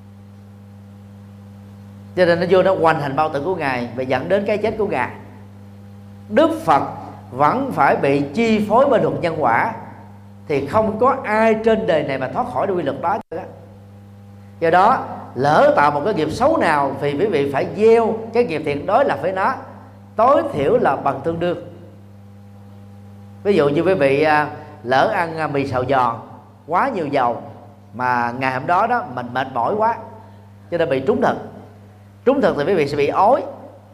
cho nên nó vô nó hoành hành bao tử của Ngài và dẫn đến cái chết của Ngài. Đức Phật vẫn phải bị chi phối bởi luật nhân quả, thì không có ai trên đời này mà thoát khỏi được quy luật đó. Do đó lỡ tạo một cái nghiệp xấu nào thì quý vị phải gieo cái nghiệp thiện đối lập với nó, tối thiểu là bằng tương đương. Ví dụ như quý vị lỡ ăn mì xào giòn quá nhiều dầu, mà ngày hôm đó đó mình mệt mỏi quá cho nên bị trúng thực. Trúng thực thì quý vị sẽ bị ói.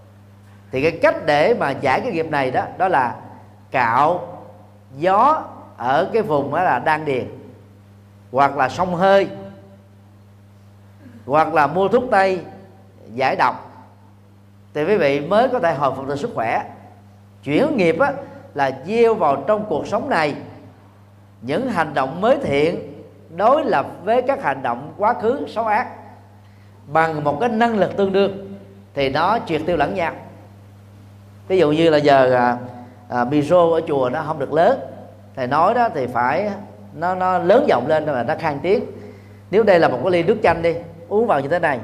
Thì cái cách để mà giải cái nghiệp này đó là cạo gió ở cái vùng đó là đan điền, hoặc là xông hơi, hoặc là mua thuốc tây giải độc, thì quý vị mới có thể hồi phục được sức khỏe. Chuyển nghiệp á, là gieo vào trong cuộc sống này những hành động mới thiện đối lập với các hành động quá khứ xấu ác bằng một cái năng lực tương đương, thì nó triệt tiêu lẫn nhau. Ví dụ như là giờ micro ở chùa nó không được lớn, thầy nói đó thì phải nó lớn giọng lên là nó khang tiếng. Nếu đây là một cái ly nước chanh đi, uống vào như thế này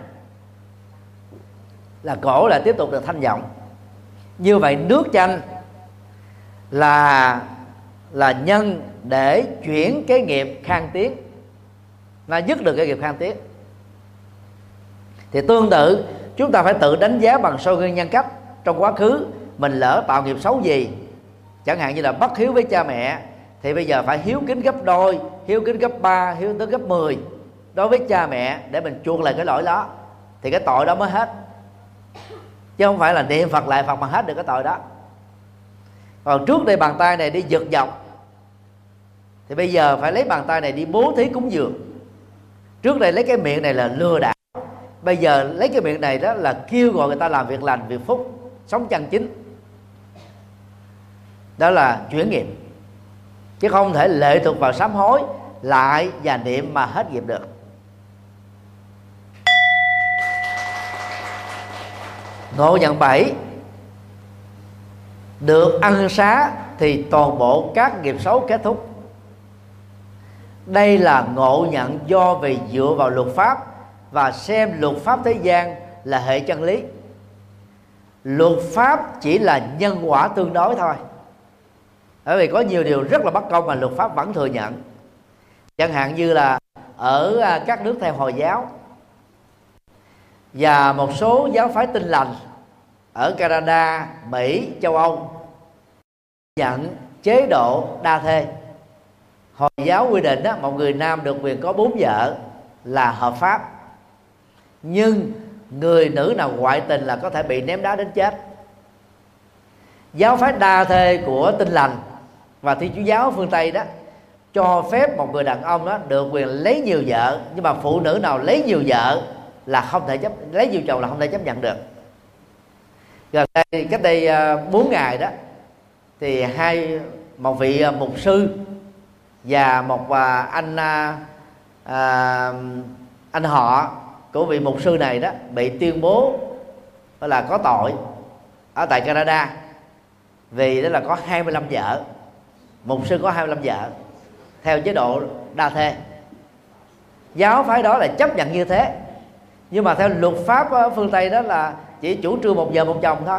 là cổ lại tiếp tục được thanh giọng. Như vậy nước chanh là nhân để chuyển cái nghiệp khang tiếng, nó dứt được cái nghiệp khang tiếng. Thì tương tự chúng ta phải tự đánh giá bằng soi gương nhân cách. Trong quá khứ mình lỡ tạo nghiệp xấu gì, chẳng hạn như là bất hiếu với cha mẹ, thì bây giờ phải hiếu kính gấp đôi, hiếu kính gấp 3, hiếu kính gấp 10 đối với cha mẹ để mình chuộc lại cái lỗi đó, thì cái tội đó mới hết. Chứ không phải là niệm Phật lại Phật mà hết được cái tội đó. Còn trước đây bàn tay này đi giật dọc, thì bây giờ phải lấy bàn tay này đi bố thí cúng dường. Trước đây lấy cái miệng này là lừa đảo, bây giờ lấy cái miệng này đó là kêu gọi người ta làm việc lành, việc phúc, sống chân chính. Đó là chuyển nghiệp, chứ không thể lệ thuộc vào sám hối lại và niệm mà hết nghiệp được. Ngộ nhận 7: được ân xá thì toàn bộ các nghiệp xấu kết thúc. Đây là ngộ nhận do vì dựa vào luật pháp và xem luật pháp thế gian là hệ chân lý. Luật pháp chỉ là nhân quả tương đối thôi, bởi vì có nhiều điều rất là bất công mà luật pháp vẫn thừa nhận. Chẳng hạn như là ở các nước theo Hồi giáo và một số giáo phái Tin lành ở Canada, Mỹ, châu Âu nhận chế độ đa thê. Hồi giáo quy định đó, một người nam được quyền có 4 vợ là hợp pháp, nhưng người nữ nào ngoại tình là có thể bị ném đá đến chết. Giáo phái đa thê của Tin lành và Thiên Chúa giáo phương Tây đó cho phép một người đàn ông đó được quyền lấy nhiều vợ, nhưng mà phụ nữ nào lấy nhiều vợ là không thể lấy nhiều chồng là không thể chấp nhận được. Gần đây, cách đây 4 ngày đó, thì một vị mục sư và một anh họ của vị mục sư này đó bị tuyên bố là có tội ở tại Canada, vì đó là có 25 vợ. Mục sư có 25 vợ theo chế độ đa thê. Giáo phái đó là chấp nhận như thế, nhưng mà theo luật pháp ở phương Tây đó là chỉ chủ trương một vợ một chồng thôi.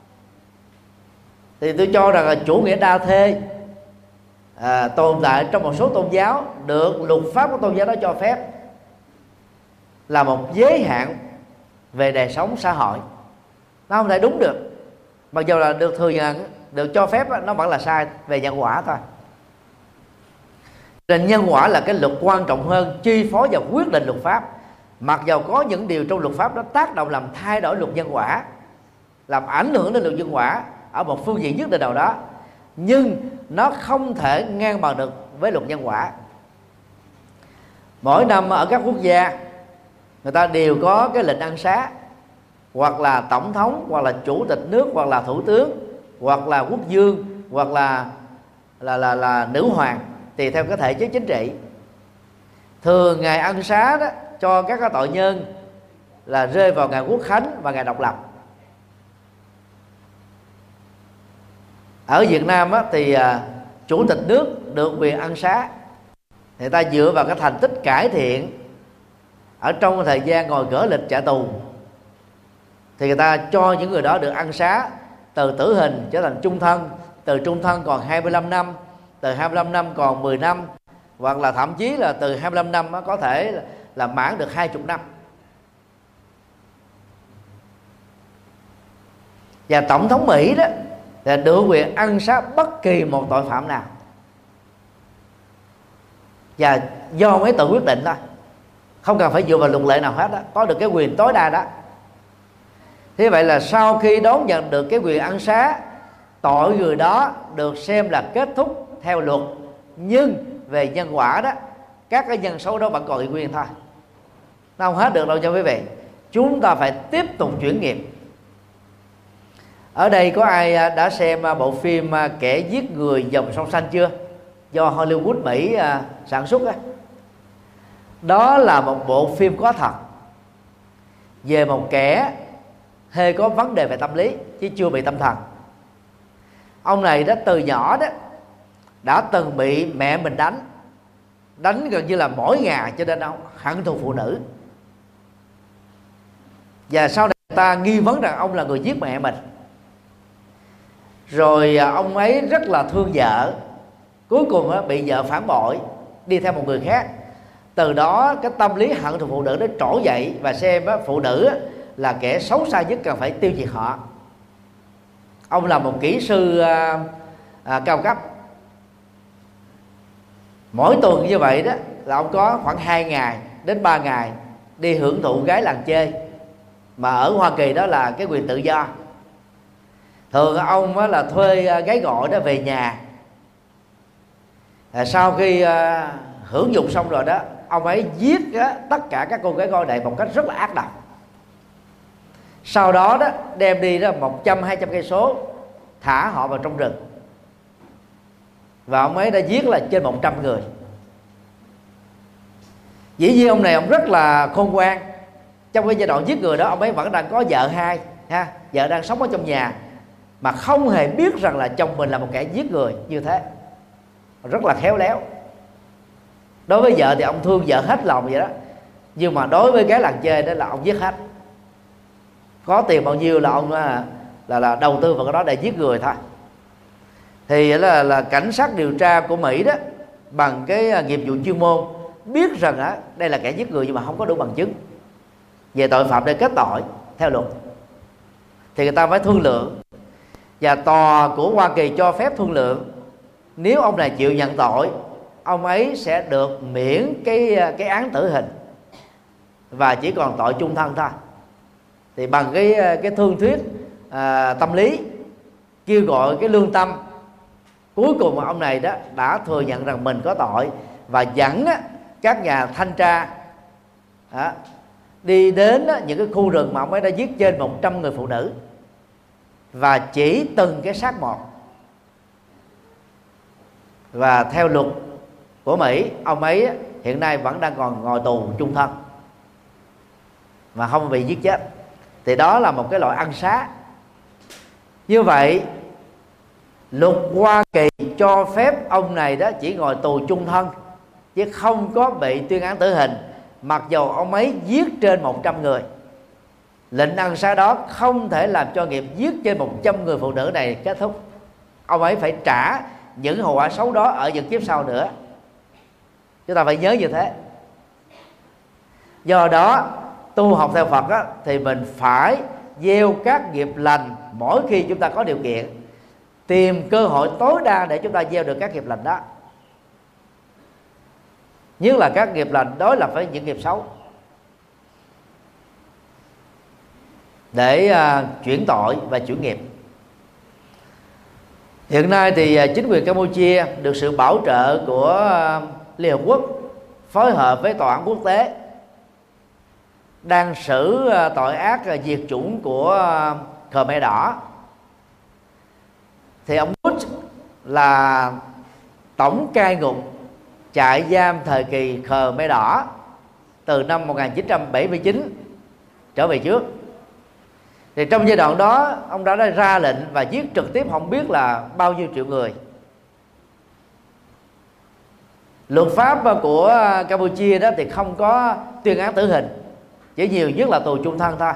Thì tôi cho rằng là chủ nghĩa đa thê tồn tại trong một số tôn giáo, được luật pháp của tôn giáo đó cho phép, là một giới hạn về đời sống xã hội. Nó không thể đúng được, mặc dù là được thừa nhận, được cho phép, nó vẫn là sai về nhân quả thôi. Nên nhân quả là cái luật quan trọng hơn chi phối và quyết định luật pháp. Mặc dầu có những điều trong luật pháp đó tác động làm thay đổi luật nhân quả, làm ảnh hưởng đến luật nhân quả ở một phương diện nhất định nào đó, nhưng nó không thể ngang bằng được với luật nhân quả. Mỗi năm ở các quốc gia, người ta đều có cái lệnh ân xá, hoặc là tổng thống, hoặc là chủ tịch nước, hoặc là thủ tướng, hoặc là quốc vương, hoặc là nữ hoàng, tùy theo cái thể chế chính trị. Thường ngày ân xá đó cho các cái tội nhân là rơi vào ngày Quốc khánh và ngày độc lập. Ở Việt Nam á, thì chủ tịch nước được quyền ân xá, người ta dựa vào cái thành tích cải thiện ở trong thời gian ngồi gỡ lịch trả tù, thì người ta cho những người đó được ân xá từ tử hình trở thành chung thân, từ chung thân còn 25 năm, từ 25 năm còn 10 năm, hoặc là thậm chí là từ 25 năm có thể là mãn được 20 năm. Và tổng thống Mỹ đó là được quyền ân xá bất kỳ một tội phạm nào, và do ông ấy tự quyết định thôi, không cần phải dựa vào luật lệ nào hết đó, có được cái quyền tối đa đó. Thế vậy là sau khi đón nhận được cái quyền ân xá, tội người đó được xem là kết thúc theo luật nhưng về nhân quả đó, các cái nhân xấu đó vẫn còn y nguyên thôi, nó không hết được đâu cho quý vị. Chúng ta phải tiếp tục chuyển nghiệp. Ở đây có ai đã xem bộ phim Kẻ giết người dòng sông xanh chưa, do Hollywood Mỹ sản xuất á? Đó là một bộ phim có thật về một kẻ hơi có vấn đề về tâm lý chứ chưa bị tâm thần. Ông này đó từ nhỏ đó đã từng bị mẹ mình đánh gần như là mỗi ngày, cho nên ông hận thù phụ nữ. Và sau này người ta nghi vấn rằng ông là người giết mẹ mình. Rồi ông ấy rất là thương vợ, cuối cùng bị vợ phản bội, đi theo một người khác. Từ đó cái tâm lý hận thù phụ nữ nó trỗi dậy, và xem phụ nữ là kẻ xấu xa nhất, cần phải tiêu diệt họ. Ông là một kỹ sư cao cấp. Mỗi tuần như vậy đó là ông có khoảng 2 ngày đến 3 ngày đi hưởng thụ gái làng chơi, mà ở Hoa Kỳ đó là cái quyền tự do. Thường ông là thuê gái gọi đó về nhà. Sau khi hưởng dụng xong rồi đó, ông ấy giết tất cả các cô gái gọi này một cách rất là ác độc. Sau đó đó đem đi đó 100-200 cây số, thả họ vào trong rừng. Và ông ấy đã giết là trên 100 người. Dĩ nhiên ông này ông rất là khôn ngoan. Trong cái giai đoạn giết người đó, ông ấy vẫn đang có vợ hai ha, vợ đang sống ở trong nhà, mà không hề biết rằng là chồng mình là một kẻ giết người như thế. Rất là khéo léo. Đối với vợ thì ông thương vợ hết lòng vậy đó, nhưng mà đối với cái làng chơi đó là ông giết hết. Có tiền bao nhiêu là ông là đầu tư vào cái đó để giết người thôi. Thì là cảnh sát điều tra của Mỹ đó, bằng cái nghiệp vụ chuyên môn, biết rằng đây là kẻ giết người nhưng mà không có đủ bằng chứng về tội phạm để kết tội theo luật, thì người ta phải thương lượng. Và tòa của Hoa Kỳ cho phép thương lượng. Nếu ông này chịu nhận tội, ông ấy sẽ được miễn cái án tử hình và chỉ còn tội chung thân thôi. Thì bằng cái thương thuyết tâm lý, kêu gọi cái lương tâm, cuối cùng ông này đó đã thừa nhận rằng mình có tội, và dẫn các nhà thanh tra đi đến những cái khu rừng mà ông ấy đã giết trên 100 người phụ nữ, và chỉ từng cái xác một. Và theo luật của Mỹ, ông ấy hiện nay vẫn đang còn ngồi tù chung thân mà không bị giết chết. Thì đó là một cái loại ăn xá. Như vậy luật Hoa Kỳ cho phép ông này đó chỉ ngồi tù chung thân, chứ không có bị tuyên án tử hình, mặc dầu ông ấy giết trên 100 người. Lệnh ăn xá đó không thể làm cho nghiệp giết trên 100 người phụ nữ này kết thúc. Ông ấy phải trả những hậu quả xấu đó ở những kiếp sau nữa. Chúng ta phải nhớ như thế. Do đó tu học theo Phật thì mình phải gieo các nghiệp lành mỗi khi chúng ta có điều kiện, tìm cơ hội tối đa để chúng ta gieo được các nghiệp lành đó. Nhất là các nghiệp lành đối lập với những nghiệp xấu, để chuyển tội và chuyển nghiệp. Hiện nay thì chính quyền Campuchia được sự bảo trợ của Liên Hợp Quốc phối hợp với tòa án quốc tế đang xử tội ác diệt chủng của Khmer Đỏ. Thì ông Bush là tổng cai ngục trại giam thời kỳ Khmer Đỏ từ năm 1979 trở về trước. Thì trong giai đoạn đó ông đã ra lệnh và giết trực tiếp không biết là bao nhiêu triệu người. Luật pháp của Campuchia đó thì không có tuyên án tử hình, chỉ nhiều nhất là tù chung thân thôi.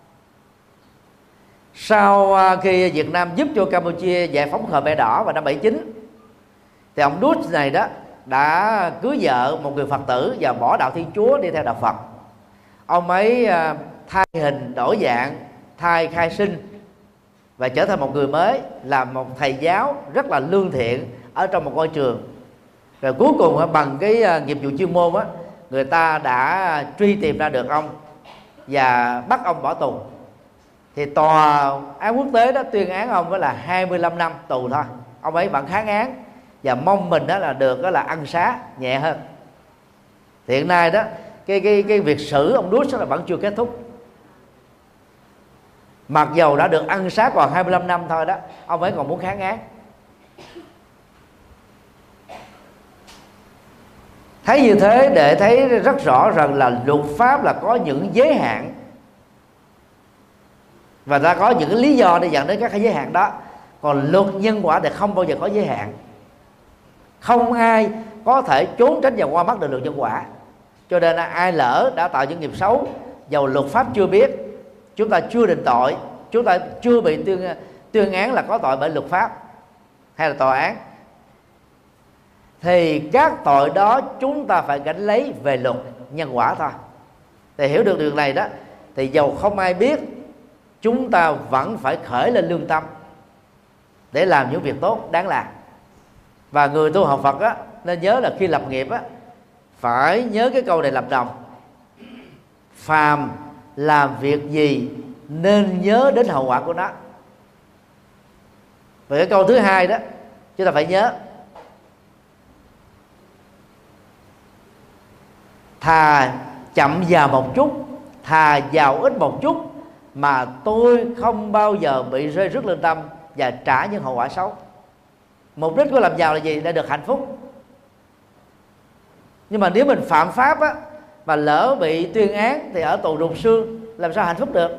Sau khi Việt Nam giúp cho Campuchia giải phóng Khmer Đỏ vào năm 79, thì ông Đút này đó đã cưới vợ một người Phật tử và bỏ đạo Thiên Chúa đi theo đạo Phật. Ông ấy thay hình đổi dạng, thay khai sinh và trở thành một người mới, làm một thầy giáo rất là lương thiện ở trong một ngôi trường. Rồi cuối cùng bằng cái nghiệp vụ chuyên môn người ta đã truy tìm ra được ông và bắt ông bỏ tù. Thì tòa án quốc tế đó tuyên án ông với là 25 năm tù thôi. Ông ấy vẫn kháng án và mong mình đó là được đó là ăn xá nhẹ hơn. Hiện nay đó cái việc xử ông Bush là vẫn chưa kết thúc, mặc dầu đã được ăn xá còn 25 năm thôi đó, ông ấy còn muốn kháng án. Thấy như thế để thấy rất rõ rằng là luật pháp là có những giới hạn, và ta có những cái lý do để dẫn đến các cái giới hạn đó. Còn luật nhân quả thì không bao giờ có giới hạn. Không ai có thể trốn tránh và qua mắt được luật nhân quả. Cho nên là ai lỡ đã tạo những nghiệp xấu, dầu luật pháp chưa biết, chúng ta chưa định tội, chúng ta chưa bị tuyên án là có tội bởi luật pháp hay là tòa án, thì các tội đó chúng ta phải gánh lấy về luật nhân quả thôi. Thì hiểu được điều này đó, thì dầu không ai biết, chúng ta vẫn phải khởi lên lương tâm để làm những việc tốt đáng làm. Và người tu học Phật á, nên nhớ là khi lập nghiệp á, phải nhớ cái câu này làm đồng: phàm làm việc gì nên nhớ đến hậu quả của nó. Và cái câu thứ hai đó chúng ta phải nhớ: thà chậm vào một chút, thà giàu ít một chút, mà tôi không bao giờ bị rơi rứt lương tâm và trả những hậu quả xấu. Mục đích của làm giàu là gì? Để được hạnh phúc. Nhưng mà nếu mình phạm pháp á, mà lỡ bị tuyên án thì ở tù rục xương, làm sao hạnh phúc được?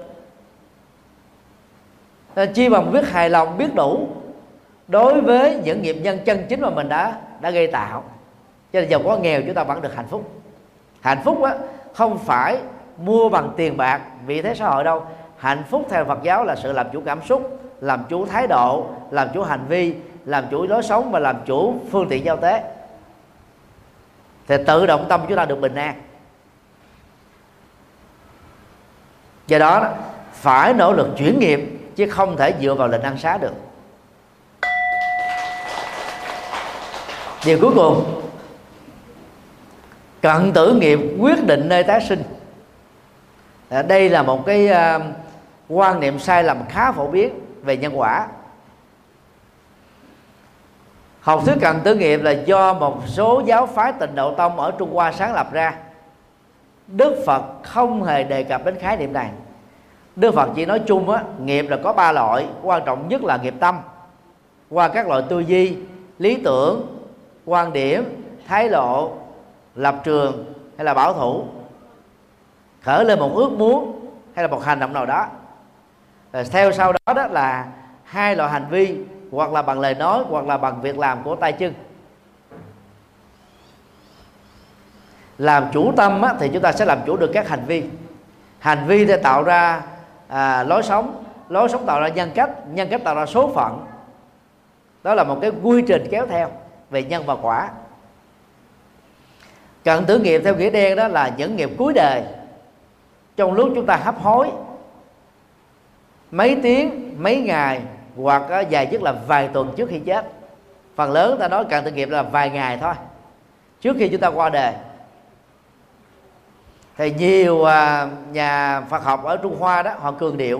Nên chi bằng biết hài lòng, biết đủ đối với những nghiệp nhân chân chính mà mình đã gây tạo. Cho nên dầu có nghèo chúng ta vẫn được hạnh phúc. Hạnh phúc á, không phải mua bằng tiền bạc, vị thế xã hội đâu. Hạnh phúc theo Phật giáo là sự làm chủ cảm xúc, làm chủ thái độ, làm chủ hành vi, làm chủ lối sống và làm chủ phương tiện giao tế. Thì tự động tâm chúng ta được bình an. Do đó phải nỗ lực chuyển nghiệp, chứ không thể dựa vào lệnh ăn xá được. Điều cuối cùng, cận tử nghiệp quyết định nơi tái sinh. Đây là một cái quan niệm sai lầm khá phổ biến về nhân quả. Học thuyết cận tử nghiệp là do một số giáo phái Tịnh Độ Tông ở Trung Hoa sáng lập ra. Đức Phật không hề đề cập đến khái niệm này. Đức Phật chỉ nói chung á, nghiệp là có 3 loại, quan trọng nhất là nghiệp tâm, qua các loại tư duy, lý tưởng, quan điểm, thái độ, lập trường hay là bảo thủ, khởi lên một ước muốn hay là một hành động nào đó. Rồi theo sau đó đó là 2 loại hành vi, hoặc là bằng lời nói hoặc là bằng việc làm của tay chân. Làm chủ tâm á, thì chúng ta sẽ làm chủ được các hành vi. Hành vi để tạo ra lối sống tạo ra nhân cách tạo ra số phận. Đó là một cái quy trình kéo theo về nhân và quả. Cận tử nghiệp theo nghĩa đen đó là những nghiệp cuối đời, trong lúc chúng ta hấp hối mấy tiếng, mấy ngày, hoặc dài nhất là vài tuần trước khi chết. Phần lớn ta nói cận tử nghiệp là vài ngày thôi trước khi chúng ta qua đời. Thì nhiều nhà Phật học ở Trung Hoa đó, họ cường điệu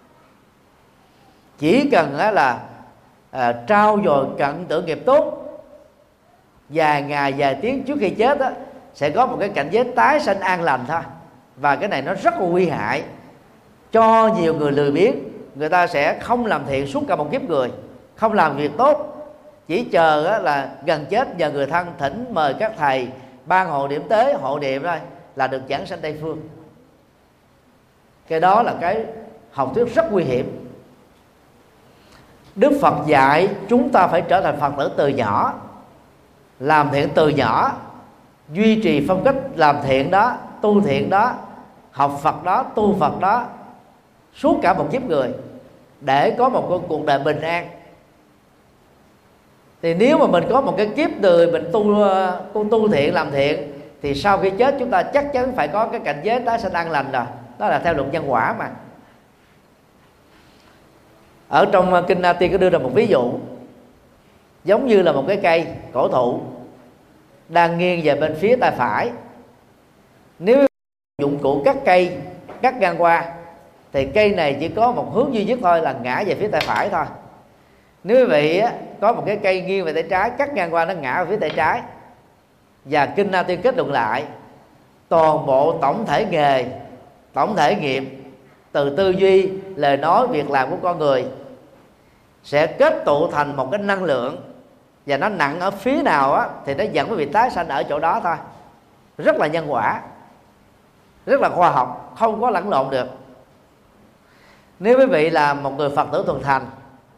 chỉ cần là trau dồi cận tử nghiệp tốt, vài ngày vài tiếng trước khi chết đó, sẽ có một cái cảnh giới tái sanh an lành thôi. Và cái này nó rất là nguy hại cho nhiều người lười biếng. Người ta sẽ không làm thiện suốt cả một kiếp người, không làm việc tốt, chỉ chờ là gần chết nhờ người thân thỉnh mời các thầy ban hộ điểm tế, hộ niệm thôi là được giảng sanh Tây Phương. Cái đó là cái học thuyết rất nguy hiểm. Đức Phật dạy chúng ta phải trở thành Phật tử từ nhỏ, làm thiện từ nhỏ, duy trì phong cách làm thiện đó, tu thiện đó, học Phật đó, tu Phật đó suốt cả một kiếp người, để có một cuộc đời bình an. Thì nếu mà mình có một cái kiếp đời mình tu thiện, làm thiện, thì sau khi chết chúng ta chắc chắn phải có cái cảnh giới tái sanh an lành rồi. Đó là theo luật nhân quả mà. Ở trong Kinh A Tiên có đưa ra một ví dụ, giống như là một cái cây cổ thụ đang nghiêng về bên phía tay phải. Nếu dụng cụ cắt cây cắt ngang qua thì cây này chỉ có một hướng duy nhất thôi là ngã về phía tay phải thôi. Nếu quý vị có một cái cây nghiêng về tay trái, cắt ngang qua nó ngã ở phía tay trái, và kinh Na Tiên kết luận lại toàn bộ tổng thể nghề, tổng thể nghiệp từ tư duy, lời nói, việc làm của con người sẽ kết tụ thành một cái năng lượng, và nó nặng ở phía nào á, thì nó dẫn quý vị tái sanh ở chỗ đó thôi. Rất là nhân quả, rất là khoa học, không có lẫn lộn được. Nếu quý vị là một người Phật tử thuần thành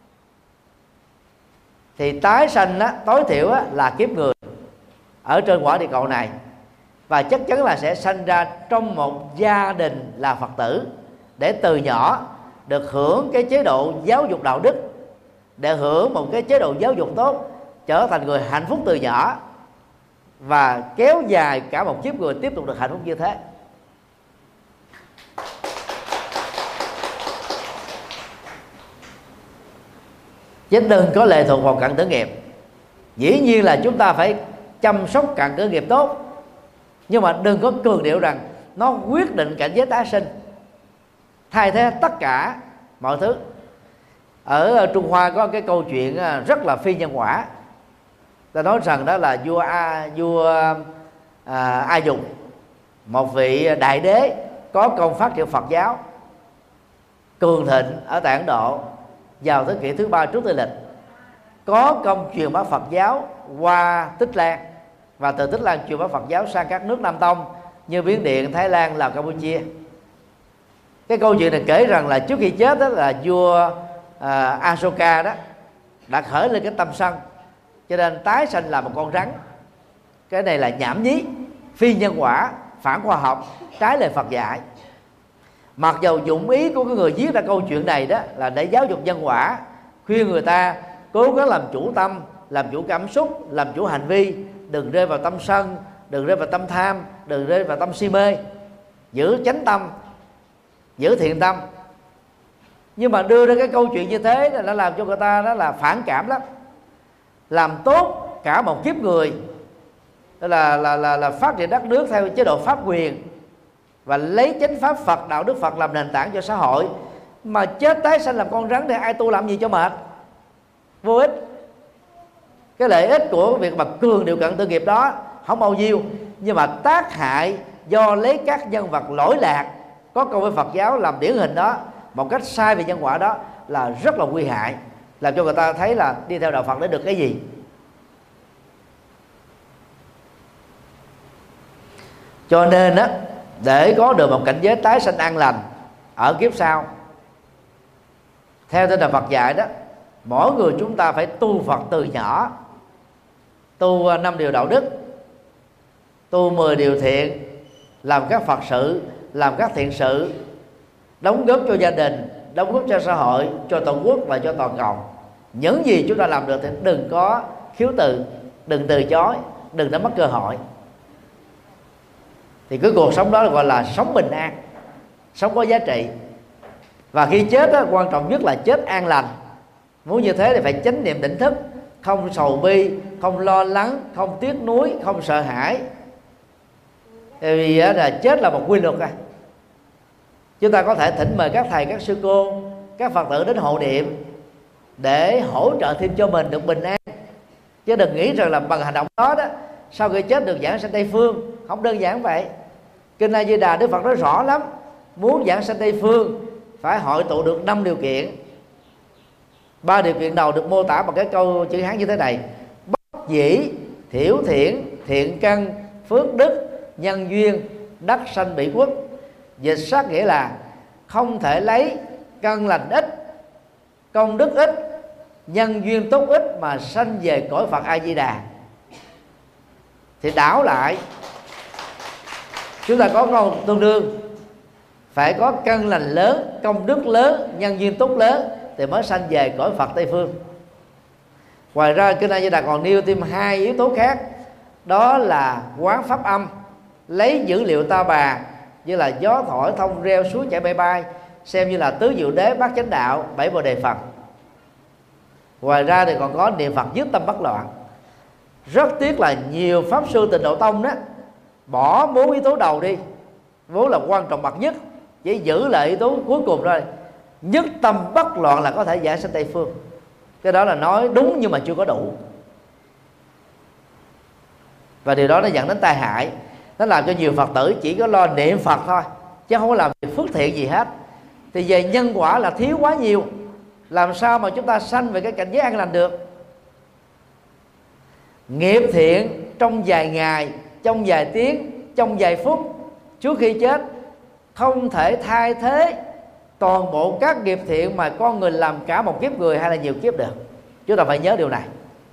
thì tái sanh á, tối thiểu á, là kiếp người ở trên quả địa cầu này, và chắc chắn là sẽ sanh ra trong một gia đình là Phật tử, để từ nhỏ được hưởng cái chế độ giáo dục đạo đức, để hưởng một cái chế độ giáo dục tốt, trở thành người hạnh phúc từ nhỏ, và kéo dài cả một kiếp người tiếp tục được hạnh phúc như thế. Chứ đừng có lệ thuộc vào cận tử nghiệp. Dĩ nhiên là chúng ta phải chăm sóc cận tử nghiệp tốt, nhưng mà đừng có cường điệu rằng nó quyết định cảnh giới tái sinh, thay thế tất cả mọi thứ. Ở Trung Hoa có cái câu chuyện rất là phi nhân quả. Ta nói rằng đó là vua A Dục, một vị đại đế có công phát triển Phật giáo cường thịnh ở tại Ấn Độ vào thế kỷ thứ 3 trước Tây lịch, có công truyền bá Phật giáo qua Tích Lan, và từ Tích Lan truyền bá Phật giáo sang các nước Nam Tông như Miến Điện, Thái Lan, Lào, Campuchia. Cái câu chuyện này kể rằng là trước khi chết đó là vua Ashoka đó đã khởi lên cái tâm sân, cho nên tái sanh là một con rắn. Cái này là nhảm nhí, phi nhân quả, phản khoa học, trái lời Phật dạy. Mặc dầu dụng ý của cái người viết ra câu chuyện này đó là để giáo dục nhân quả, khuyên người ta cố gắng làm chủ tâm, làm chủ cảm xúc, làm chủ hành vi, đừng rơi vào tâm sân, đừng rơi vào tâm tham, đừng rơi vào tâm si mê, giữ chánh tâm, giữ thiện tâm. Nhưng mà đưa ra cái câu chuyện như thế là nó làm cho người ta đó là phản cảm lắm. Làm tốt cả một kiếp người, đó là phát triển đất nước theo chế độ pháp quyền, và lấy chánh pháp Phật, đạo đức Phật làm nền tảng cho xã hội, mà chết tái sanh làm con rắn thì ai tu làm gì cho mệt, vô ích. Cái lợi ích của việc mà cường điều cận tử nghiệp đó không bao nhiêu, nhưng mà tác hại do lấy các nhân vật lỗi lạc có công với Phật giáo làm điển hình đó một cách sai về nhân quả đó là rất là nguy hại, làm cho người ta thấy là đi theo đạo Phật để được cái gì. Cho nên á, để có được một cảnh giới tái sanh an lành ở kiếp sau, theo tinh thần Phật dạy đó, mỗi người chúng ta phải tu Phật từ nhỏ, tu 5 điều đạo đức, tu 10 điều thiện, làm các Phật sự, làm các thiện sự, đóng góp cho gia đình, đóng góp cho xã hội, cho tổ quốc và cho toàn cầu. Những gì chúng ta làm được thì đừng có khiếu từ, đừng từ chối, đừng đánh mất cơ hội. Thì cái cuộc sống đó gọi là sống bình an, sống có giá trị. Và khi chết đó, quan trọng nhất là chết an lành. Muốn như thế thì phải chánh niệm tỉnh thức, không sầu bi, không lo lắng, không tiếc nuối, không sợ hãi. Vì là chết là một quy luật à. Chúng ta có thể thỉnh mời các thầy, các sư cô, các Phật tử đến hộ niệm để hỗ trợ thêm cho mình được bình an. Chứ đừng nghĩ rằng là bằng hành động đó đó sau khi chết được giảng sanh Tây Phương. Không đơn giản vậy. Kinh A Di Đà Đức Phật nói rõ lắm, muốn giảng sanh Tây Phương phải hội tụ được 5 điều kiện. 3 điều kiện đầu được mô tả bằng cái câu chữ Hán như thế này: bất dĩ, thiểu thiện, thiện căn, phước đức, nhân duyên, đắc sanh bỉ quốc. Dịch sát nghĩa là không thể lấy căn lành ít, công đức ít, nhân duyên tốt ít mà sanh về cõi Phật A Di Đà. Thì đảo lại, chúng ta có câu tương đương, phải có căn lành lớn, công đức lớn, nhân duyên tốt lớn thì mới sanh về cõi Phật Tây Phương. Ngoài ra Kinh A Di Đà còn nêu thêm 2 yếu tố khác, đó là quán pháp âm, lấy dữ liệu ta bà như là gió thổi, thông reo, suối chảy bay bay, xem như là tứ diệu đế, bát chánh đạo, 7 bồ đề Phật. Ngoài ra thì còn có niệm Phật dứt tâm bất loạn. Rất tiếc là nhiều pháp sư Tịnh Độ Tông đó bỏ 4 yếu tố đầu đi, vốn là quan trọng bậc nhất, chỉ giữ lại yếu tố cuối cùng thôi. Nhất tâm bất loạn là có thể giải sanh Tây Phương. Cái đó là nói đúng nhưng mà chưa có đủ, và điều đó nó dẫn đến tai hại. Nó làm cho nhiều Phật tử chỉ có lo niệm Phật thôi, chứ không có làm việc phước thiện gì hết. Thì về nhân quả là thiếu quá nhiều, làm sao mà chúng ta sanh về cái cảnh giới an lành được. Nghiệp thiện trong vài ngày, trong vài tiếng, trong vài phút trước khi chết không thể thay thế toàn bộ các nghiệp thiện mà con người làm cả một kiếp người hay là nhiều kiếp được. Chúng ta phải nhớ điều này.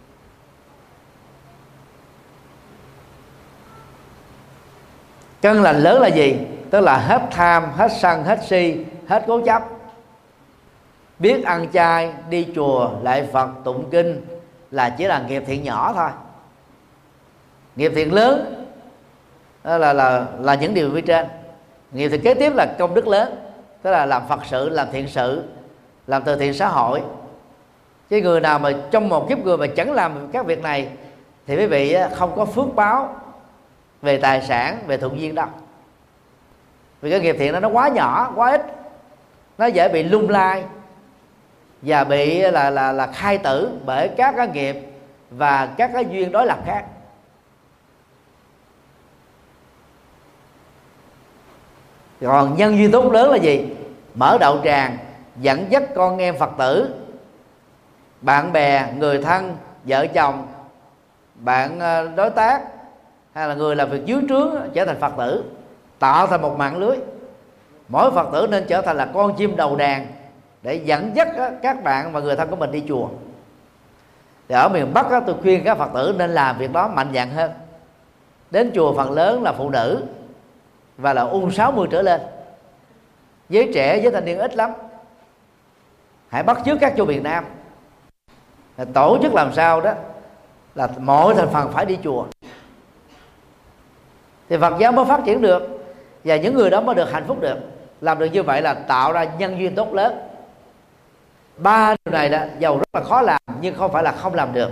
Căn lành lớn là gì? Tức là hết tham, hết sân, hết si, hết cố chấp. Biết ăn chay, đi chùa, lại Phật, tụng kinh là chỉ là nghiệp thiện nhỏ thôi. Nghiệp thiện lớn là những điều phía trên. Nghiệp thiện kế tiếp là công đức lớn, tức là làm Phật sự, làm thiện sự, làm từ thiện xã hội. Chứ người nào mà trong một kiếp người mà chẳng làm các việc này thì quý vị không có phước báo về tài sản, về thuận duyên đâu. Vì cái nghiệp thiện nó quá nhỏ, quá ít, nó dễ bị lung lai và bị là khai tử bởi các cái nghiệp và các cái duyên đối lập khác. Còn nhân duyên tốt lớn là gì? Mở đạo tràng, dẫn dắt con em Phật tử, bạn bè, người thân, vợ chồng, bạn đối tác hay là người làm việc dưới trướng trở thành Phật tử, tạo thành một mạng lưới. Mỗi Phật tử nên trở thành là con chim đầu đàn để dẫn dắt các bạn và người thân của mình đi chùa. Thì ở miền Bắc tôi khuyên các Phật tử nên làm việc đó mạnh dạn hơn. Đến chùa phần lớn là phụ nữ và là U60 trở lên, giới trẻ, giới thanh niên ít lắm. Hãy bắt chước các chùa miền Nam, tổ chức làm sao đó là mọi thành phần phải đi chùa, thì Phật giáo mới phát triển được, và những người đó mới được hạnh phúc được. Làm được như vậy là tạo ra nhân duyên tốt lớn. Ba điều này đó, dầu rất là khó làm nhưng không phải là không làm được.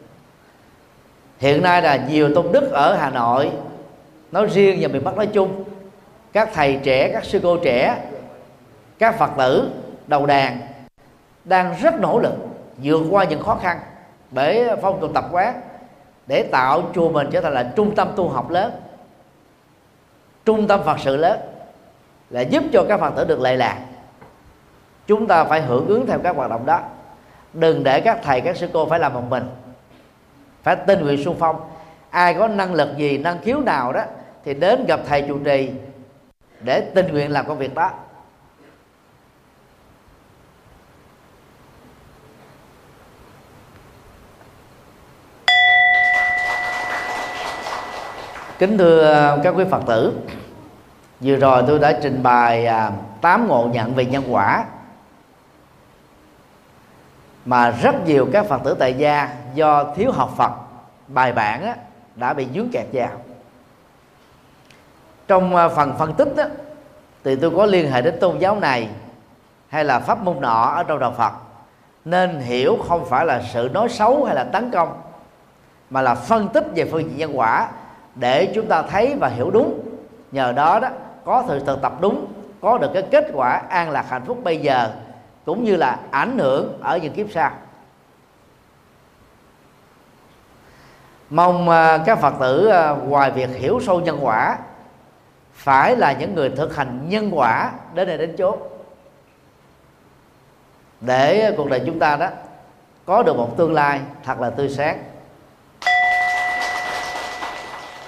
Hiện nay là nhiều tôn đức ở Hà Nội nói riêng và miền Bắc nói chung, các thầy trẻ, các sư cô trẻ, các Phật tử đầu đàn đang rất nỗ lực vượt qua những khó khăn bởi phong tục tập quán để tạo chùa mình trở thành là trung tâm tu học lớn, trung tâm Phật sự lớn, là giúp cho các Phật tử được lệ lạc. Chúng ta phải hưởng ứng theo các hoạt động đó. Đừng để các thầy, các sư cô phải làm một mình, phải tình nguyện xung phong. Ai có năng lực gì, năng khiếu nào đó thì đến gặp thầy trụ trì để tình nguyện làm công việc đó. Kính thưa các quý Phật tử, vừa rồi tôi đã trình bày 8 ngộ nhận về nhân quả mà rất nhiều các Phật tử tại gia do thiếu học Phật bài bản đã bị vướng kẹt vào. Trong phần phân tích thì tôi có liên hệ đến tôn giáo này hay là pháp môn nọ ở trong đạo Phật, nên hiểu không phải là sự nói xấu hay là tấn công, mà là phân tích về phương diện nhân quả để chúng ta thấy và hiểu đúng. Nhờ đó có sự thực tập đúng, có được cái kết quả an lạc hạnh phúc bây giờ cũng như là ảnh hưởng ở những kiếp sau. Mong các Phật tử ngoài việc hiểu sâu nhân quả phải là những người thực hành nhân quả đến đây đến chốn, để cuộc đời chúng ta đó có được một tương lai thật là tươi sáng.